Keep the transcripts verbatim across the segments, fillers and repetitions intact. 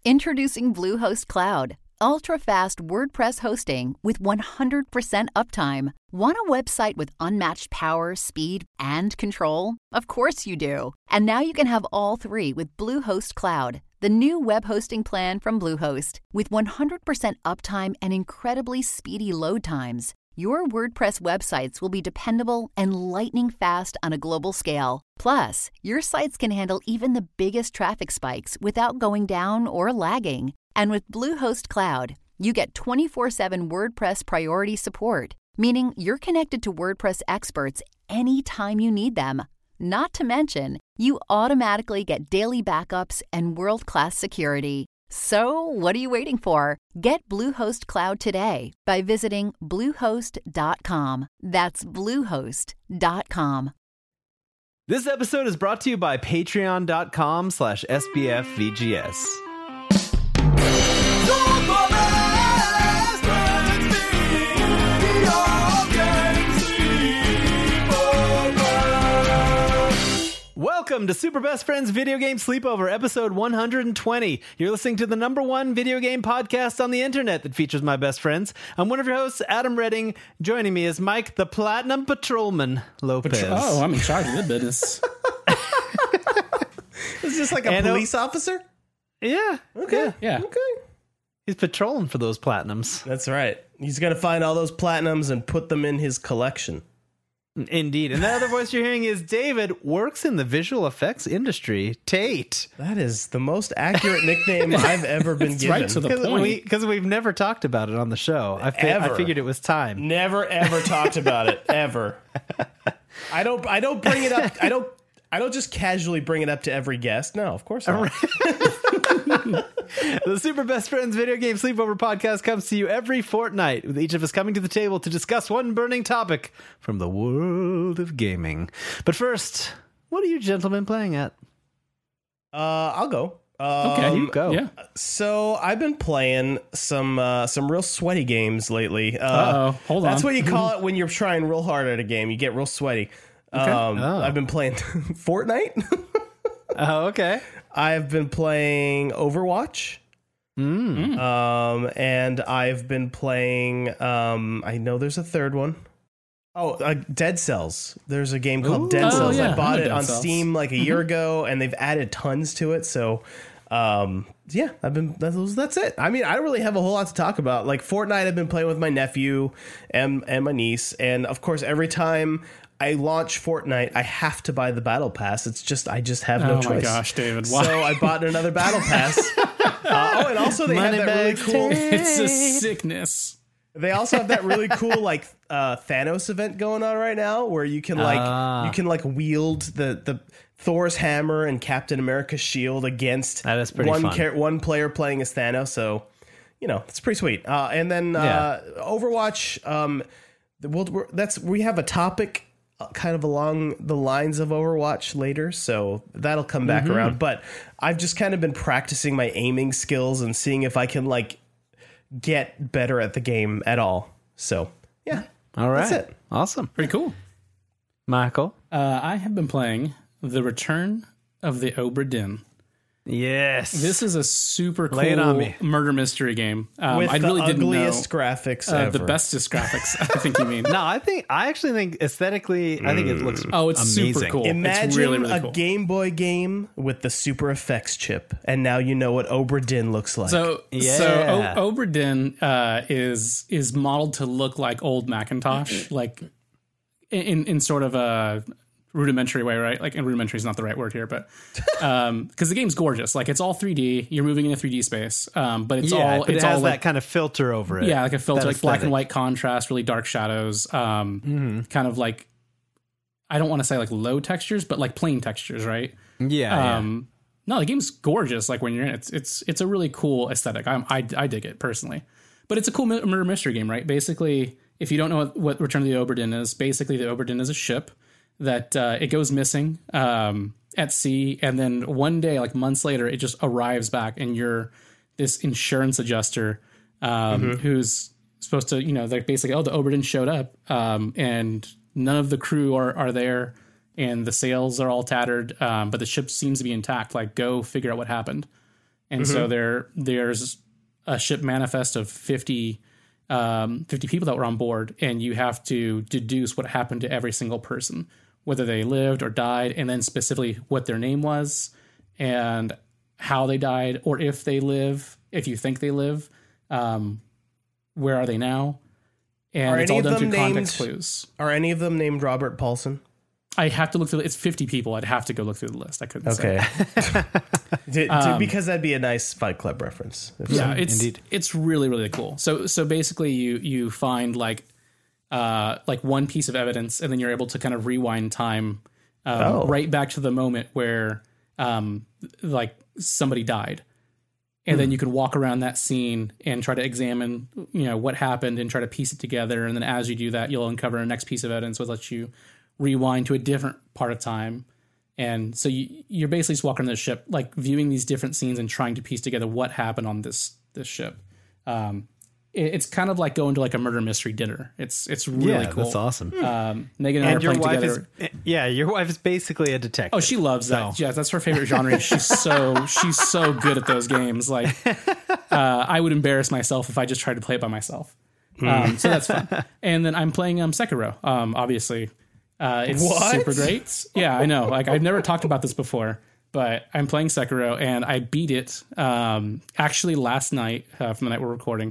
Introducing Bluehost Cloud, ultra-fast WordPress hosting with one hundred percent uptime. Want a website with unmatched power, speed, and control? Of course you do. And now you can have all three with Bluehost Cloud, the new web hosting plan from Bluehost. With one hundred percent uptime and incredibly speedy load times, your WordPress websites will be dependable and lightning fast on a global scale. Plus, your sites can handle even the biggest traffic spikes without going down or lagging. And with Bluehost Cloud, you get twenty-four seven WordPress priority support, meaning you're connected to WordPress experts anytime you need them. Not to mention, you automatically get daily backups and world-class security. So, what are you waiting for? Get Bluehost Cloud today by visiting bluehost dot com. That's bluehost dot com. This episode is brought to you by patreon.com slash SBFVGS. Welcome to Super Best Friends Video Game Sleepover, episode one hundred twenty. You're listening to the number one video game podcast on the internet that features my best friends. I'm one of your hosts, Adam Redding. Joining me is Mike, the Platinum Patrolman Lopez. Patro- oh, I'm in charge of the business. Is this like a And, uh, police officer? Yeah. Okay. Yeah. Yeah. Okay. He's patrolling for those platinums. That's right. He's going to find all those platinums and put them in his collection. Indeed. And the other voice you're hearing is David, works in the visual effects industry. Tate. That is the most accurate nickname I've ever been It's given. right to the Because point. we, 'cause we've never talked about it on the show. I, fi- I Ever. figured it was time. Never ever talked about it ever. I don't. I don't bring it up. I don't. I don't just casually bring it up to every guest. No, of course not. The Super Best Friends Video Game Sleepover podcast comes to you every fortnight, with each of us coming to the table to discuss one burning topic from the world of gaming. But first, what are you gentlemen playing at? Uh, I'll go. Um, Okay, you go. Yeah. So I've been playing some uh, some real sweaty games lately. Uh, Uh-oh. Hold on. That's what you call it when you're trying real hard at a game. You get real sweaty. Um, Oh. I've been playing Fortnite. Oh, okay. I've been playing Overwatch. Mm. Um, and I've been playing. Um, I know there's a third one. Oh, uh, Dead Cells. There's a game called Ooh. Dead Oh, Cells. yeah. I I bought know it Dead on Cells. Steam like a year ago, and they've added tons to it. So, um, yeah, I've been. That's, that's it. I mean, I don't really have a whole lot to talk about. Like Fortnite, I've been playing with my nephew and and my niece, and of course, every time I launch Fortnite, I have to buy the battle pass. It's just I just have no Oh choice. my gosh, David. Why? So I bought another battle pass. uh, oh, and also they have that really Moneybags cool. It's a sickness. They also have that really cool like uh, Thanos event going on right now, where you can like Ah. you can like wield the the Thor's hammer and Captain America's shield against That is pretty one fun. char- one player playing as Thanos. So you know it's pretty sweet. Uh, and then uh, Overwatch. Um, the, we'll, we're, that's we have a topic uh, kind of along the lines of Overwatch later, so that'll come back Mm-hmm. around. But I've just kind of been practicing my aiming skills and seeing if I can like get better at the game at all. So yeah, All right. That's it. Awesome. Pretty cool. Michael? Uh, I have been playing The Return of the Obra Dinn. Yes. This is a super cool Lay it on me. murder mystery game. Um, with I the really didn't know ugliest graphics uh, ever. the bestest graphics. I think you mean. No, I think I actually think aesthetically, I think it looks Oh, it's amazing. super cool. Imagine it's really, really a cool. Game Boy game with the Super Effects chip, and now you know what Obra Dinn looks like. So, Yeah. so o- Obra Dinn uh, is is modeled to look like old Macintosh, like in in sort of a rudimentary way, right? Like, and rudimentary is not the right word here, but um, because the game's gorgeous, like it's all three D. You're moving in a three D space, um, but it's yeah, all but it's it has all that like, kind of filter over it. yeah, like a filter, That like black and aesthetic. white contrast, really dark shadows, um, Mm-hmm. kind of like I don't want to say like low textures, but like plain textures, right? Yeah. Um, no, the game's gorgeous. Like when you're in it, it's it's it's a really cool aesthetic. I'm, I I dig it personally, but it's a cool mi- murder mystery game, right? Basically, if you don't know what, what Return of the Obra Dinn is, basically the Obra Dinn is a ship that uh, it goes missing um, at sea, and then one day, like months later, it just arrives back, and you're this insurance adjuster um, Mm-hmm. who's supposed to, you know, they're basically, oh, the Obra Dinn showed up, um, and none of the crew are are there. And the sails are all tattered, um, but the ship seems to be intact. Like, go figure out what happened. And mm-hmm. so there there's a ship manifest of fifty, um, fifty people that were on board, and you have to deduce what happened to every single person, whether they lived or died, and then specifically what their name was and how they died, or if they live, if you think they live, um, where are they now? And are it's all done through context named, clues. Are any of them named Robert Paulson? I have to look through. It's fifty people. I'd have to go look through the list. I couldn't okay. say. to, to, um, because that'd be a nice Fight Club reference. Yeah, so. it's Indeed. It's really really cool. So so basically, you you find like uh like one piece of evidence, and then you're able to kind of rewind time um, oh. right back to the moment where um like somebody died, and hmm. then you can walk around that scene and try to examine you know what happened and try to piece it together. And then as you do that, you'll uncover a next piece of evidence, which lets you rewind to a different part of time. And so you, you're basically just walking on the ship, like viewing these different scenes and trying to piece together what happened on this this ship. Um, it, it's kind of like going to like a murder mystery dinner. It's it's really yeah, cool. That's awesome. Um, Megan and, and I your are playing wife together. is yeah, your wife is basically a detective. Oh, she loves that. So. Yeah, that's her favorite genre. She's so she's so good at those games. Like, uh, I would embarrass myself if I just tried to play it by myself. Um, so that's fun. And then I'm playing um, Sekiro. Um, obviously. Uh, it's what? super great. Yeah, I know. Like I've never talked about this before, but I'm playing Sekiro and I beat it um, actually last night uh, from the night we're recording.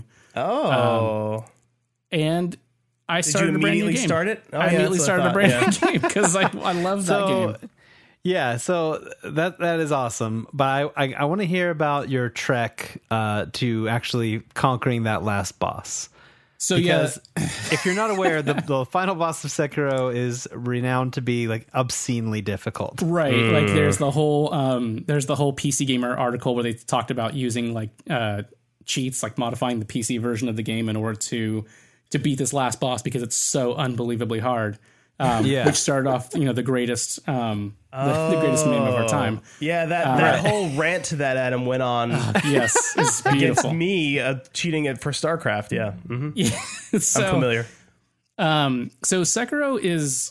Oh, um, and I Did started you a brand new immediately game. start it? Oh, I yeah, immediately started I a brand yeah. new game because I, I love so, that game. Yeah, so that that is awesome. But I I, I want to hear about your trek uh, to actually conquering that last boss. So because yeah, if you're not aware, the, the final boss of Sekiro is renowned to be like obscenely difficult. Right. Mm. Like there's the whole um, there's the whole P C Gamer article where they talked about using like uh, cheats, like modifying the P C version of the game in order to to beat this last boss because it's so unbelievably hard. Um, yeah. Which started off, you know, the greatest, um, oh, the, the greatest meme of our time. Yeah, that, uh, that right. whole rant to that Adam went on. Uh, yes, it's beautiful. Against me uh, cheating it for StarCraft. Yeah, mm-hmm. yeah. So, I'm familiar. Um, so Sekiro is,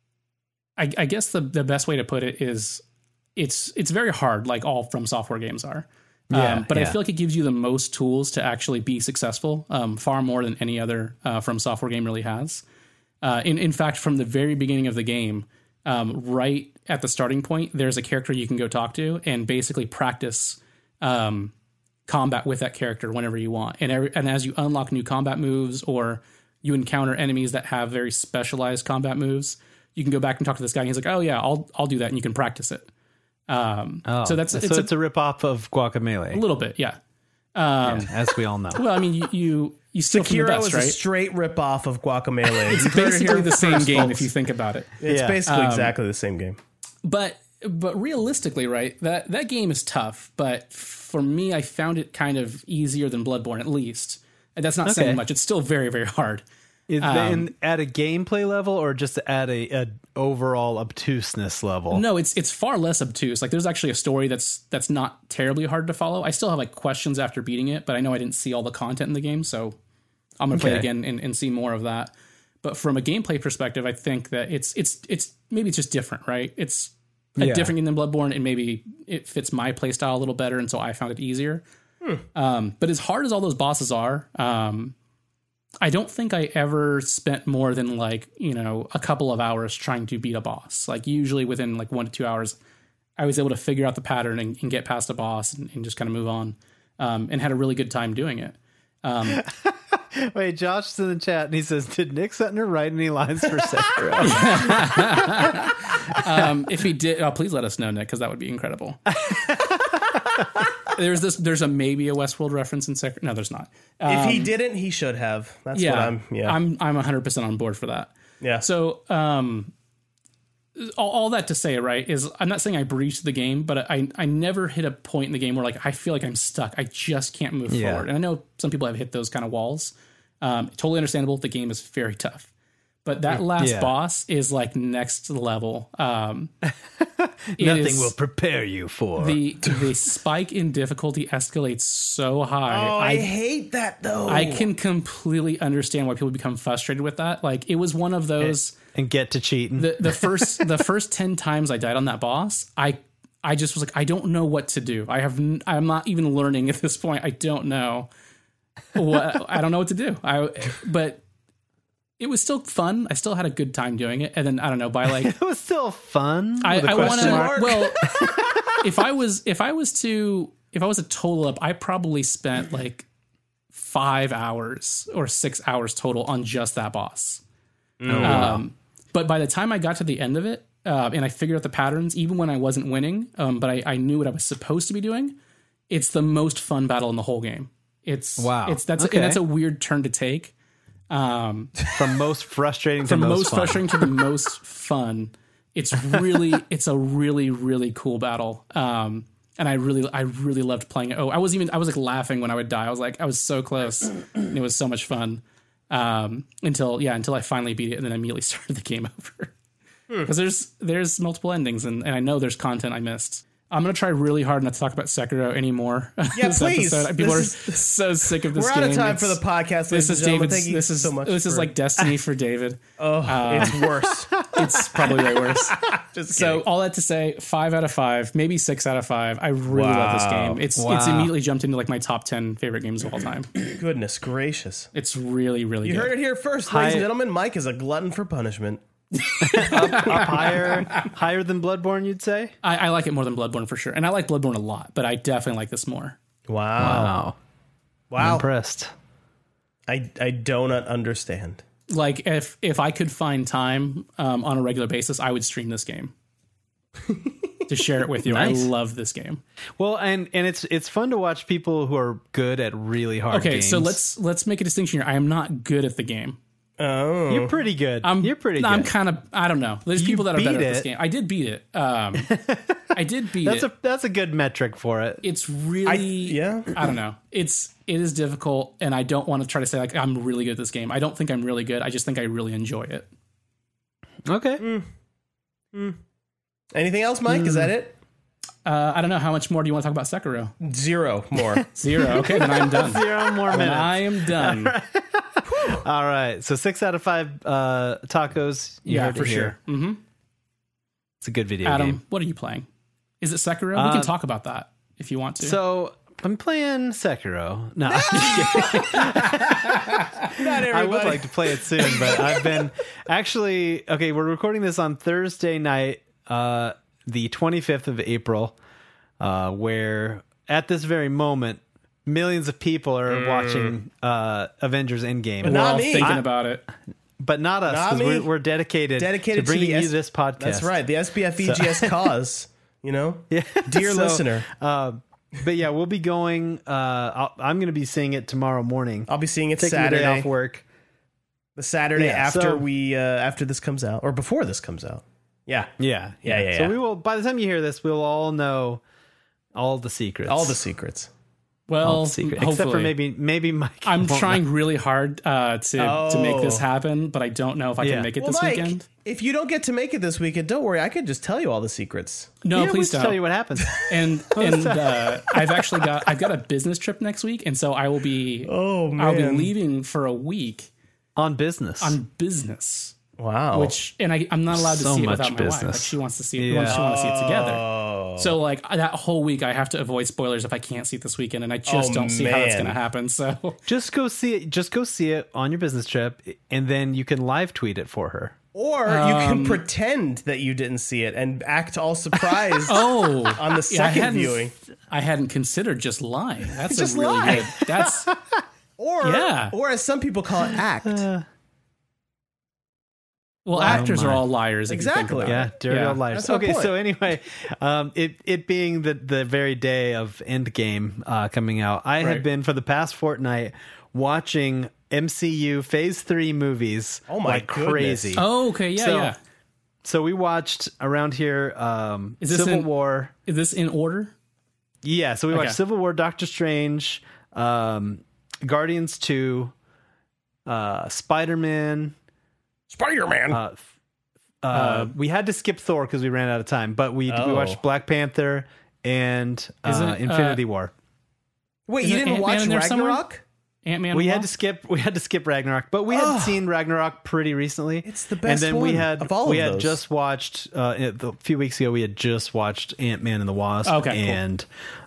I, I guess the the best way to put it is, it's it's very hard, like all From Software games are. Yeah, um, but yeah. I feel like it gives you the most tools to actually be successful, um, far more than any other uh, From Software game really has. Uh, in, in fact, from the very beginning of the game, um, right at the starting point, there's a character you can go talk to and basically practice um, combat with that character whenever you want. And, every, and as you unlock new combat moves or you encounter enemies that have very specialized combat moves, you can go back and talk to this guy. And he's like, oh, yeah, I'll I'll do that. And you can practice it. Um, oh, so that's so it's, it's a, a rip-off of Guacamelee. A little bit, yeah. Um, yeah, as we all know. Well, I mean, you you, you steal from the Sekiro best, is right? a straight rip-off of Guacamelee. It's basically the same game if you think about it. It's Yeah. basically Um, exactly the same game. But but realistically, right, that, that game is tough. But for me, I found it kind of easier than Bloodborne, at least. And that's not Okay. saying much. It's still very, very hard. Is Um, that in, at a gameplay level or just at a, a overall obtuseness level? No, it's it's far less obtuse. Like there's actually a story that's that's not terribly hard to follow. I still have like questions after beating it, but I know I didn't see all the content in the game, so I'm gonna play it Okay. again and, and see more of that. But from a gameplay perspective, I think that it's it's it's maybe it's just different, right? It's a Yeah. different game than Bloodborne, and maybe it fits my playstyle a little better, and so I found it easier. Hmm. Um, but as hard as all those bosses are, um, I don't think I ever spent more than like, you know, a couple of hours trying to beat a boss. Like usually within like one to two hours, I was able to figure out the pattern and, and get past a boss and, and just kind of move on, um, and had a really good time doing it. Um, Wait, Josh is in the chat and he says, did Nick Sutner write any lines for Sekiro? um, if he did, oh, please let us know, Nick, because that would be incredible. There's this. There's a maybe a Westworld reference in Sekiro. No, there's not. Um, If he didn't, he should have. That's yeah, what I'm. Yeah, I'm. I'm one hundred percent on board for that. yeah. So, um, all, all that to say, right, is I'm not saying I breached the game, but I I never hit a point in the game where like I feel like I'm stuck. I just can't move Yeah. forward. And I know some people have hit those kind of walls. Um, totally understandable. The game is very tough. But that last Yeah. boss is like next level. Um, it Nothing is- will prepare you for. the the spike in difficulty escalates so high. Oh, I, I hate that though. I can completely understand why people become frustrated with that. Like it was one of those and get to cheating. the the first the first ten times I died on that boss, I I just was like, I don't know what to do. I have, n- I'm not even learning at this point. I don't know what, I don't know what to do. I, but it was still fun. I still had a good time doing it. And then I don't know, by like, It was still fun. I, with a I want question mark. to, well, if I was, if I was to, if I was to total up, I probably spent like five hours or six hours total on just that boss. Oh, wow. Um, but by the time I got to the end of it, uh, and I figured out the patterns, even when I wasn't winning, um, but I, I knew what I was supposed to be doing, it's the most fun battle in the whole game. It's Wow. It's that's Okay. and that's a weird turn to take. Um, From most frustrating from to most, most fun. frustrating to the most fun. It's really, it's a really, really cool battle. Um, and I really, I really loved playing it. Oh, I was even, I was like laughing when I would die. I was like, I was so close. And it was so much fun. Um, until, yeah, until I finally beat it and then immediately started the game over. Because there's, there's multiple endings and, and I know there's content I missed. I'm going to try really hard not to talk about Sekiro anymore. Yeah, this please. episode. People This are so sick of this We're game. out of time It's- for the podcast. This ladies is and gentlemen. David's. Thank you This is so much. This is for- like destiny for David. oh, it's worse. It's probably way worse. Just So kidding. all that to say, five out of five, maybe six out of five. I really love this Wow. game. It's Wow. it's immediately jumped into like my top ten favorite games of all time. Goodness gracious. It's really really You good. heard it here first, Hi- ladies and gentlemen. Mike is a glutton for punishment. Up higher, higher than Bloodborne, you'd say? I, I like it more than Bloodborne for sure, and I like Bloodborne a lot, but I definitely like this more. Wow. I'm Wow. impressed. I, I do not understand. Like if if I could find time um, on a regular basis, I would stream this game to share it with you. Nice. I love this game. Well, and and it's it's fun to watch people who are good at really hard Okay, games. so let's let's make a distinction here. I am not good at the game. Oh. You're pretty good. I'm, You're pretty good. I'm kind of. I don't know. There's You people that are better beat at this it. game. I did beat it. Um, I did beat that's it. a that's a good metric for it. It's really. I- yeah. I don't know. It's it is difficult, and I don't want to try to say like I'm really good at this game. I don't think I'm really good. I just think I really enjoy it. Okay. Anything else, Mike? Is that it? Uh, I don't know how much more do you want to talk about Sekiro? Zero more. Zero. Okay, then I'm done. Zero more Then minutes. I am done. All right. So six out of five uh, tacos. You Yeah, heard it for here. sure. hmm It's a good video Adam, game. what are you playing? Is it Sekiro? we Uh, can talk about that if you want to. So I'm playing Sekiro. No, I'm just kidding. Not everybody. I would like to play it soon, but I've been actually okay. We're recording this on Thursday night, uh, the twenty-fifth of April, uh, where at this very moment, millions of people are watching uh, Avengers Endgame, We're not all me. thinking I- about it. but not us Not because me. we're, we're dedicated, Dedicated to bringing to the you S- this podcast. That's right. The S B F E G S cause. You know? Yeah. Dear So, listener. Uh, but yeah, we'll be going. Uh, I'll, I'm going to be seeing it tomorrow morning. I'll be seeing it Taking Saturday. the day off work. The Saturday Yeah, after so- we uh, after this comes out. Or before this comes out. Yeah. Yeah, Yeah, yeah, So yeah. we will. By the time you hear this, we'll all know all the secrets. All the secrets. all Well, the secrets, hopefully. except for maybe maybe Mike. I'm won't trying know. really hard uh, to to make this Oh. happen, but I don't know if I Yeah. can make it Well, this Mike, weekend. if you don't get to make it this weekend, don't worry. I could just tell you all the secrets. No, Yeah, we'll please just tell you don't. what happens And and uh, I've actually got I've got a business trip next week, and so I will be Oh, man. I'll be leaving for a week on business. on business. Wow. Which and I, I'm not allowed to So see it much without my wife. Like business. she wants to see it. Yeah. She wants to see it together. Oh. So like that whole week, I have to avoid spoilers if I can't see it this weekend, and I just Oh, don't see how that's man. going to happen. So just go see it. Just go see it on your business trip, and then you can live tweet it for her. Or you can pretend that you didn't see it and act all surprised oh, on the yeah, I second hadn't- viewing. I hadn't considered just lying. That's Just a really lie. good. That's Or, Yeah. or as some people call it, act. well, actors my. are all liars. If Exactly. You think about Yeah, it. dirty Yeah. old liars. That's my Okay, point. so anyway, um, it it being the the very day of Endgame uh, coming out, I Right. have been for the past fortnight watching M C U Phase Three movies. Oh my like goodness. crazy! Oh, okay. Yeah, So- yeah. So we watched around here um, Is this Civil in- War. Is this in order? Yeah, so we watched Okay. Civil War, Doctor Strange, um, Guardians Two, uh, Spider Man. Spider-Man. Uh, f- uh, we had to skip Thor because we ran out of time, but we we Oh. watched Black Panther and Isn't uh, it, Infinity uh, War. Wait, Isn't you didn't Ant-Man watch in there somewhere? Ragnarok? Ant-Man. We and had to Wasp? skip. We had to skip Ragnarok, but we had seen Ragnarok pretty recently. It's the best And then we one had of all we of had those. just watched uh, it- a few weeks ago. We had just watched Ant-Man and the Wasp Okay, cool. and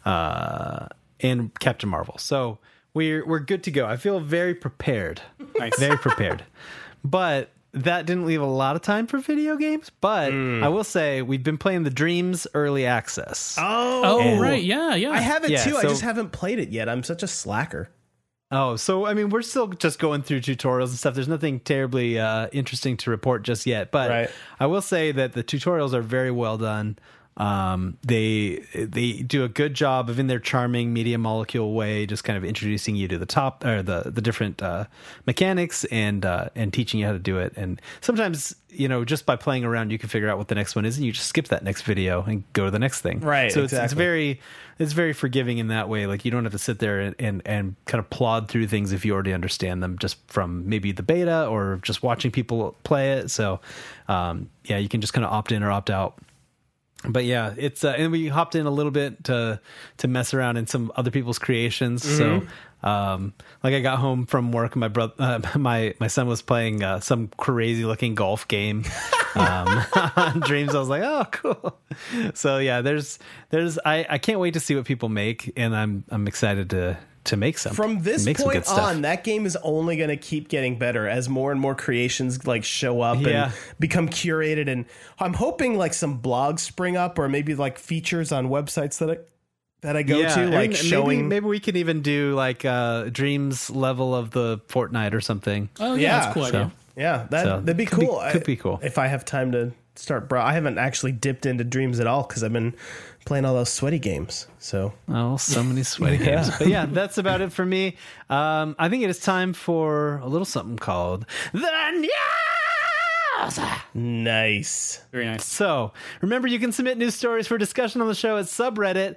uh, and Captain Marvel. So we're we're good to go. I feel very prepared. Nice. Very prepared. But that didn't leave a lot of time for video games. But Mm. I will say we've been playing the Dreams Early Access. Oh, Oh, And- right. Yeah, yeah. I have it Yeah, too. I so- just haven't played it yet. I'm such a slacker. Oh, so I mean, we're still just going through tutorials and stuff. There's nothing terribly uh, interesting to report just yet, but Right. I will say that the tutorials are very well done. Um, they they do a good job of, in their charming media molecule way, just kind of introducing you to the top or the the different uh, mechanics and uh, and teaching you how to do it. And sometimes, you know, just by playing around, you can figure out what the next one is, and you just skip that next video and go to the next thing. Right, So it's, it's exactly. very it's very forgiving in that way. Like, you don't have to sit there and, and and kind of plod through things if you already understand them just from maybe the beta or just watching people play it. So um, yeah, you can just kind of opt in or opt out. But yeah, it's uh, and we hopped in a little bit to to mess around in some other people's creations. So, um, like I got home from work, and my brother, uh, my my son was playing uh, some crazy looking golf game um, on Dreams. I was like, oh, cool. So yeah, there's there's I, I can't wait to see what people make, and I'm I'm excited to to make some From this make some good point stuff. on, that game is only going to keep getting better as more and more creations like show up Yeah. and become curated. And I'm hoping like some blogs spring up, or maybe like features on websites that I that I go to, and like maybe, showing. maybe we can even do like uh, Dreams level of the Fortnite or something. Oh, yeah, Yeah, that's a cool so- idea. Yeah, that So, that'd be could be- cool. could I- be cool. if I have time to start. Bro, I haven't actually dipped into Dreams at all because I've been playing all those sweaty games. So Oh, so many sweaty Yeah. games. But yeah, that's about it for me. Um, I think it is time for a little something called the news. nice. Very nice. So remember, you can submit news stories for discussion on the show at subreddit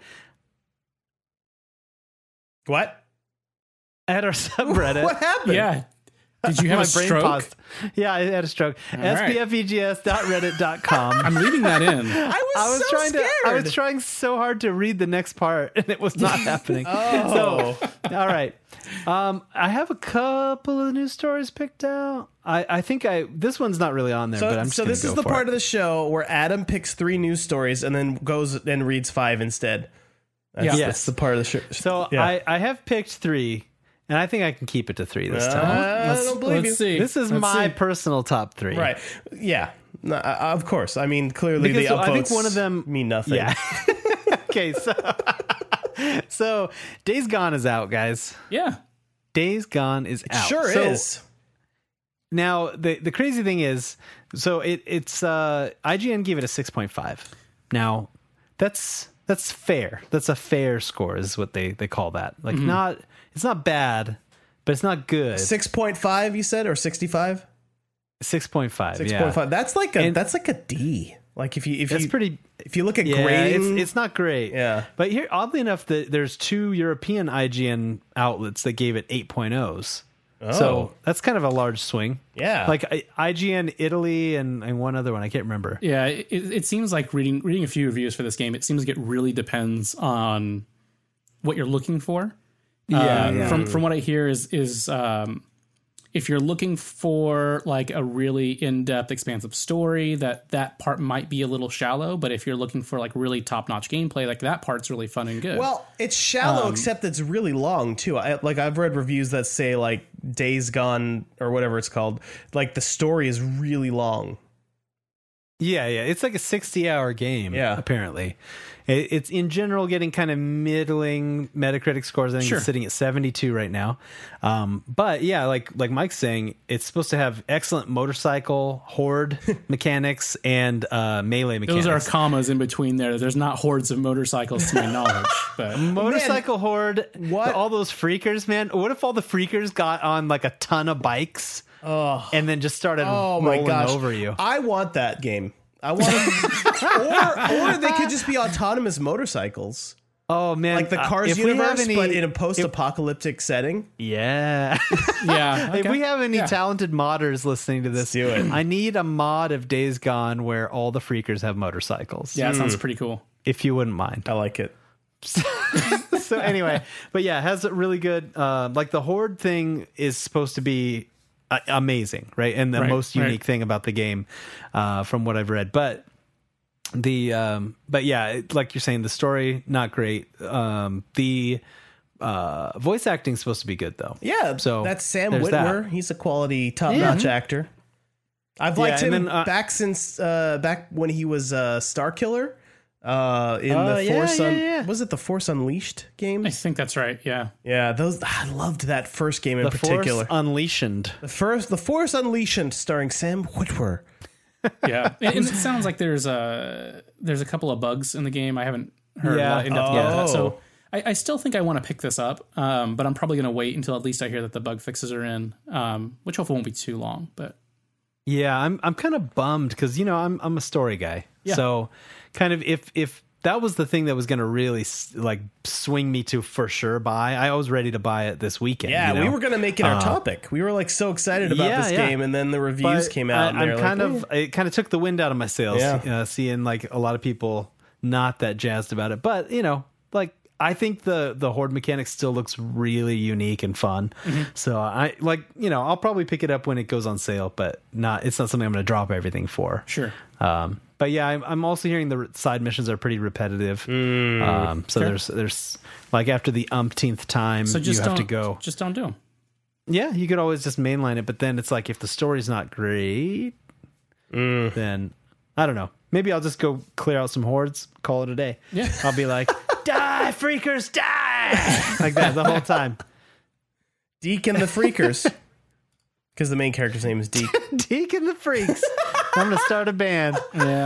What? at our subreddit. What happened? Yeah. Did you have My a brain stroke? paused. Yeah, I had a stroke. right. S P F E G S dot reddit dot com. I'm leaving that in. I was, I was so trying scared. to. I was trying so hard to read the next part, and it was not happening. Oh. So, all right. Um, I have a couple of news stories picked out. I, I think I this one's not really on there, So, but I'm just so gonna this go is the for part it. of the show where Adam picks three news stories and then goes and reads five instead. That's, Yeah. Yes. that's the part of the show. So yeah. I, I have picked three, and I think I can keep it to three this time. I Let's, don't believe let's you. see. This is Let's my see. personal top three. Right. Yeah. No, uh, of course. I mean, clearly Because the I think upvotes one of them mean nothing. Yeah. Okay, so so Days Gone is out, guys. Yeah. Days Gone is out. Sure So, is. Now the the crazy thing is, so it it's uh I G N gave it a six point five. Now that's that's fair. That's a fair score is what they they call that. Like not it's not bad, but it's not good. six point five you said, or sixty-five? six point five. six Yeah. point five. That's like a And- that's like a D. Like if you if That's you pretty if you look at yeah, grading, it's, it's not great. Yeah. But here, oddly enough, the, there's two European I G N outlets that gave it eight point ohs. Oh. So that's kind of a large swing. Yeah. Like I- I G N Italy and, and one other one. I can't remember. Yeah, it, it seems like reading reading a few reviews for this game, it seems like it really depends on what you're looking for. Yeah, Um, yeah. From from what I hear is is um, if you're looking for like a really in-depth, expansive story, that that part might be a little shallow. But if you're looking for like really top-notch gameplay, like that part's really fun and good. well, it's shallow, Um, except it's really long too. I, like I've read reviews that say like Days Gone or whatever it's called, like the story is really long. Yeah, yeah. It's like a sixty hour game, Yeah. apparently. It, it's in general getting kind of middling Metacritic scores. I think Sure. it's sitting at seventy-two right now. Um, but yeah, like like Mike's saying, it's supposed to have excellent motorcycle, horde mechanics, and uh, melee mechanics. those are commas in between there. There's not hordes of motorcycles to my knowledge, but Motorcycle horde, what- all those freakers, man. What if all the freakers got on like a ton of bikes Oh, and then just started oh my rolling gosh! over you? I want that game. I want, or or they could just be autonomous motorcycles, Oh man, like the uh, Cars if we have universe, any- but in a post-apocalyptic setting. yeah. yeah. If okay. we have any Yeah. talented modders listening to this, do it. I need a mod of Days Gone where all the freakers have motorcycles. yeah, it sounds pretty cool. If you wouldn't mind. I like it. So anyway, but yeah, it has a really good, uh, like the Horde thing is supposed to be uh, amazing, right? And the Right, most unique right. thing about the game, uh, from what I've read. But the, um, but yeah, it, like you're saying, the story not great. Um, the uh, voice acting is supposed to be good though. Yeah, So that's Sam there's Witwer. that. He's a quality, top-notch actor. I've liked Yeah, and him then, uh, back since uh, back when he was uh, Star Killer uh, in Oh, the yeah, Force. yeah, Un- yeah. Was it the Force Unleashed I games? think that's right. Yeah. Yeah, those I loved that first game in The particular. Force Unleashed. the first, the Force Unleashed, starring Sam Witwer. Yeah. and, and it sounds like there's a there's a couple of bugs in the game. I haven't heard Yeah. a lot in depth about that. Oh. So I, I still think I want to pick this up, um, but I'm probably going to wait until at least I hear that the bug fixes are in, um, which hopefully won't be too long. But Yeah, I'm I'm kind of bummed because you know I'm I'm a story guy. Yeah. So kind of if if that was the thing that was going to really like swing me to for sure buy, I was ready to buy it this weekend. Yeah, you know? we were going to make it our Uh, topic. We were like so excited about yeah, this yeah. game, and then the reviews But came out. I, and I'm they're kind like, of it kind of took the wind out of my sails. Yeah. Uh, seeing like a lot of people not that jazzed about it, but you know, like I think the the Horde mechanic still looks really unique and fun. Mm-hmm. So I like you know I'll probably pick it up when it goes on sale, but not it's not something I'm going to drop everything for. sure. Um, but yeah, I'm, I'm also hearing the side missions are pretty repetitive. Mm. um, so Sure. there's there's like after the umpteenth time So just you have don't to go. Just don't do them. Yeah, you could always just mainline it, but then it's like if the story's not great, Mm. then I don't know. Maybe I'll just go clear out some hordes, call it a day. Yeah. I'll be like, die, freakers, die, like that the whole time. Deke and the Freakers. Because the main character's name is Deke. Deke and the Freaks. I'm gonna start a band. Yeah.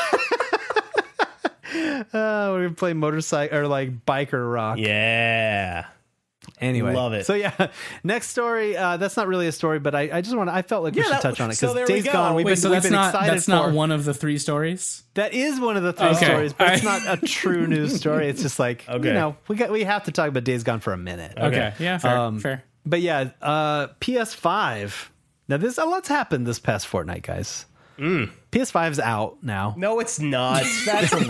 Uh, we're gonna play motorcycle or like biker rock. Yeah. Anyway, Love it. So yeah, next story. Uh, that's not really a story, but I, I just want. I felt like we Yeah, should that- touch on it so because there we Days go. Gone. We've Wait, been, so we've that's been not excited that's for. not one of the three stories. That is one of the three Okay. stories, but it's I- not a true news story. It's just like Okay. you know, we got we have to talk about Days Gone for a minute. Okay. Yeah. Fair. Um, fair. But yeah, uh, P S five. Now this a lot's happened this past fortnight, guys. Mm. P S five's out now. No, it's not. That's a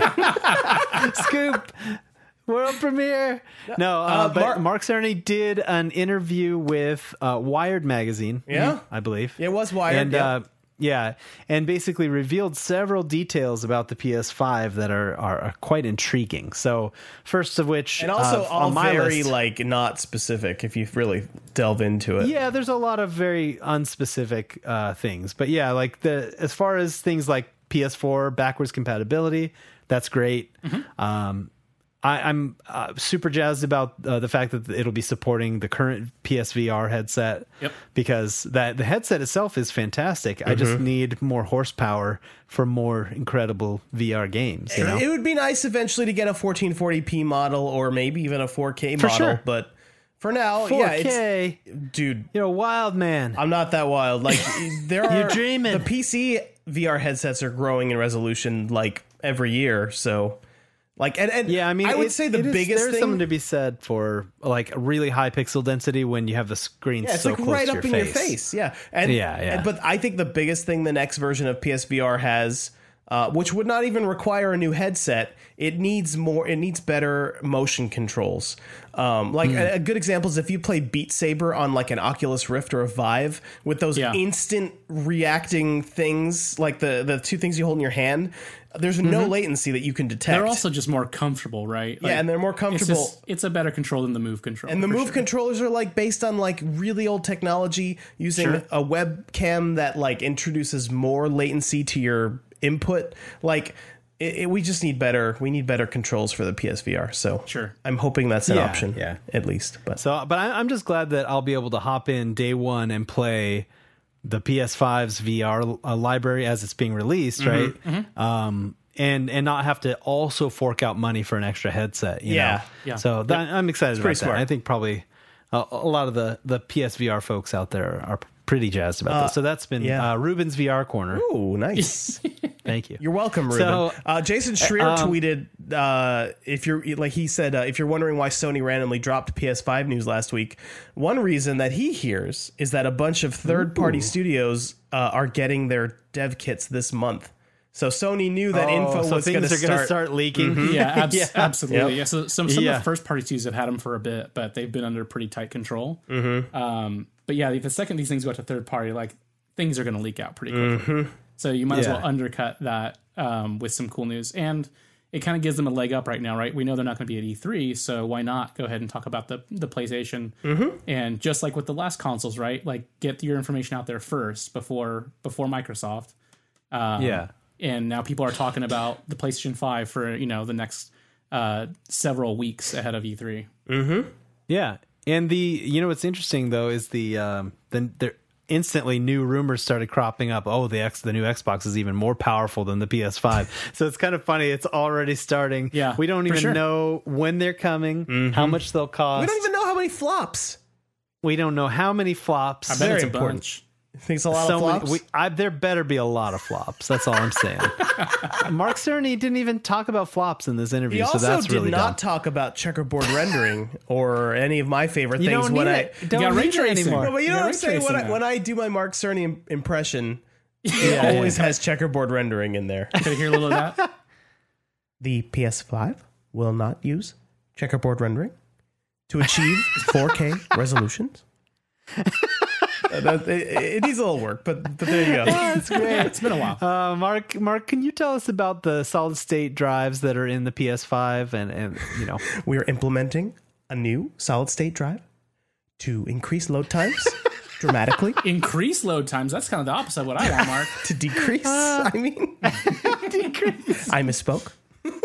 lie. Scoop. World premiere. No, uh, Uh, but Mark- Mark Cerny did an interview with uh, Wired magazine. Yeah? I believe It was Wired, And yeah. uh, yeah, and basically revealed several details about the P S five that are are, are quite intriguing. So, first of which, And also uh, all on my very list, like not specific if you really delve into it. yeah, there's a lot of very unspecific uh, things, but yeah, like the as far as things like P S four backwards compatibility, that's great. Mm-hmm. Um, I, I'm uh, super jazzed about uh, the fact that it'll be supporting the current P S V R headset. Yep. Because that the headset itself is fantastic. I just need more horsepower for more incredible V R games. You know? It would be nice eventually to get a fourteen forty p model or maybe even a four K For model, sure. but for now, four yeah, K, it's dude, you're a wild man. I'm not that wild. Like there are You're dreaming. The P C V R headsets are growing in resolution like every year, so like and, and Yeah, I mean, I would it- say the it is- biggest there's thing something to be said for like really high pixel density when you have the screen Yeah, it's so like close right to up your in face. your face. Yeah. And, Yeah, yeah. and- but I think the biggest thing the next version of P S V R has, uh, which would not even require a new headset, it needs more, it needs better motion controls. Um, like a, a good example is if you play Beat Saber on like an Oculus Rift or a Vive with those Yeah. instant reacting things, like the, the two things you hold in your hand, there's no latency that you can detect. They're also just more comfortable, right? Yeah, and they're more It's, comfortable. just, it's a better control than the Move control. And the for Move sure. controllers are like based on like really old technology using Sure. a webcam that like introduces more latency to your input. Like it, it- we just need better. We need better controls for the P S V R. So Sure. I'm hoping that's an Yeah, option. yeah. at least. But So, but I, I'm just glad that I'll be able to hop in day one and play the P S five's V R uh, library as it's being released, right? Um, and and not have to also fork out money for an extra headset. You Yeah. know? Yeah. So that, I'm excited about pretty that. smart. I think probably a, a lot of the the P S V R folks out there are pretty jazzed about this. So that's been yeah. uh, Ruben's V R corner. ooh, nice. Thank you. You're welcome, Ruben. So- uh, Jason Schreier um, tweeted uh, if you're like he said uh, if you're wondering why Sony randomly dropped P S five news last week, one reason that he hears is that a bunch of third-party studios uh, are getting their dev kits this month. So Sony knew that Oh, info so was going things to are going to start. start leaking. Mm-hmm. Yeah, abs- Yeah. absolutely. Yep. Yeah, so some some Yeah. of the first party twos have had them for a bit, but they've been under pretty tight control. Mm-hmm. Um, but yeah, the second these things go out to third party, like things are going to leak out pretty quickly. Mm-hmm. So you might as Yeah. well undercut that um, with some cool news, and it kind of gives them a leg up right now, right? We know they're not going to be at E three, so why not go ahead and talk about the the PlayStation? Mm-hmm. And just like with the last consoles, right? Like get your information out there first before before Microsoft. Um, Yeah. And now people are talking about the PlayStation five for, you know, the next uh, several weeks ahead of E three. Mm-hmm. Yeah. And the, you know, what's interesting though, is the, um, then there instantly new rumors started cropping up. Oh, the X, the new Xbox is even more powerful than the P S five. So it's kind of funny. It's already starting. Yeah, We don't for even sure. know when they're coming, how much they'll cost. We don't even know how many flops. We don't know how many flops. I bet Very it's a important. bunch. You think it's a lot So of many- flops? we, I, there better be a lot of flops. That's all I'm saying. Mark Cerny didn't even talk about flops in this interview, He so also that's did really not dumb. talk about checkerboard rendering or any of my favorite You things. don't when need I, it. Don't got ray need it tracing. anymore. No, but you know Yeah, what I'm ray saying? When tracing I, now. when I do my Mark Cerny im- impression, it always has checkerboard rendering in there. Could I hear a little of that? The P S five will not use checkerboard rendering to achieve four K resolutions. Uh, that- it, it needs a little work, but but there you go. That's great. It's been a while. Uh, Mark, Mark, can you tell us about the solid state drives that are in the P S five and, and you know, We are implementing a new solid state drive to increase load times dramatically. Increase load times. That's kind of the opposite of what I want, Mark. To decrease, I mean, decrease? I misspoke.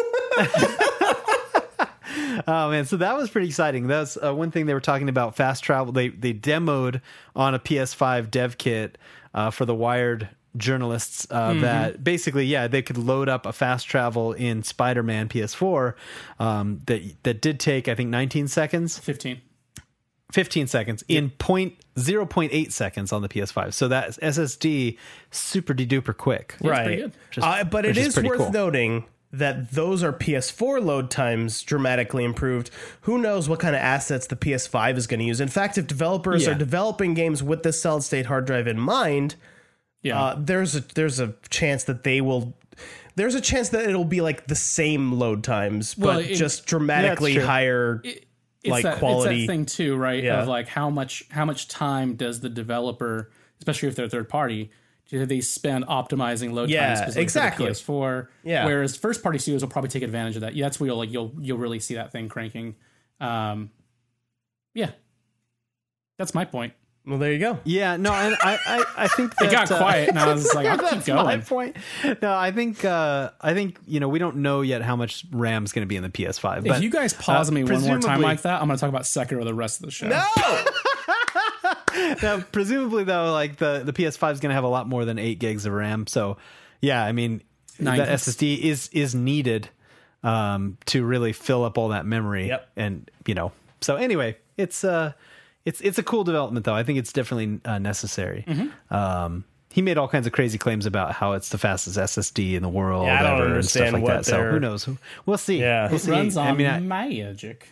Oh man, so that was pretty exciting. That's uh, one thing they were talking about, fast travel. They they demoed on a P S five dev kit uh, for the Wired journalists uh, Mm-hmm. that basically, yeah, they could load up a fast travel in Spider-Man P S four um, that that did take, I think, nineteen seconds. fifteen. fifteen seconds in point zero point eight seconds on the P S five. So that S S D super de duper quick. pretty Right. good. Which is- Uh, but it which is is pretty worth cool. noting that those are P S four load times dramatically improved. Who knows what kind of assets the P S five is going to use? In fact, if developers Yeah. are developing games with this solid state hard drive in mind, Yeah. uh, there's a there's a chance that they will. There's a chance that it'll be like the same load times, but Well, it- just dramatically Yeah, that's true. higher. it's like that, quality. It's that thing too, right? Yeah. Of like how much how much time does the developer, especially if they're third party, do they spend optimizing load Yeah, times specifically exactly. for the P S four? Yeah. Whereas first party studios will probably take advantage of that. Yeah, that's where you'll like you'll you'll really see that thing cranking. Um, yeah, that's my point. Well, there you go. Yeah, no, and I, I, I think that, It got uh, quiet, and I was like, I'll keep That's my going. point. No, I think uh, I think you know we don't know yet how much RAM is going to be in the P S five. If But you guys pause uh, me one more time presumably- like that, I'm going to talk about Sekiro the rest of the show. No. now, presumably though, like the the P S five is going to have a lot more than eight gigs of RAM. So yeah, I mean Nine that gigs. S S D is is needed um, to really fill up all that memory. Yep. And you know, so anyway, it's uh, it's it's a cool development though. I think it's definitely uh, necessary. Mm-hmm. Um, he made all kinds of crazy claims about how it's the fastest S S D in the world Yeah, I don't ever and stuff understand like what that. So they're- who knows? We'll see. Yeah. We'll It see. runs on I mean, I- magic.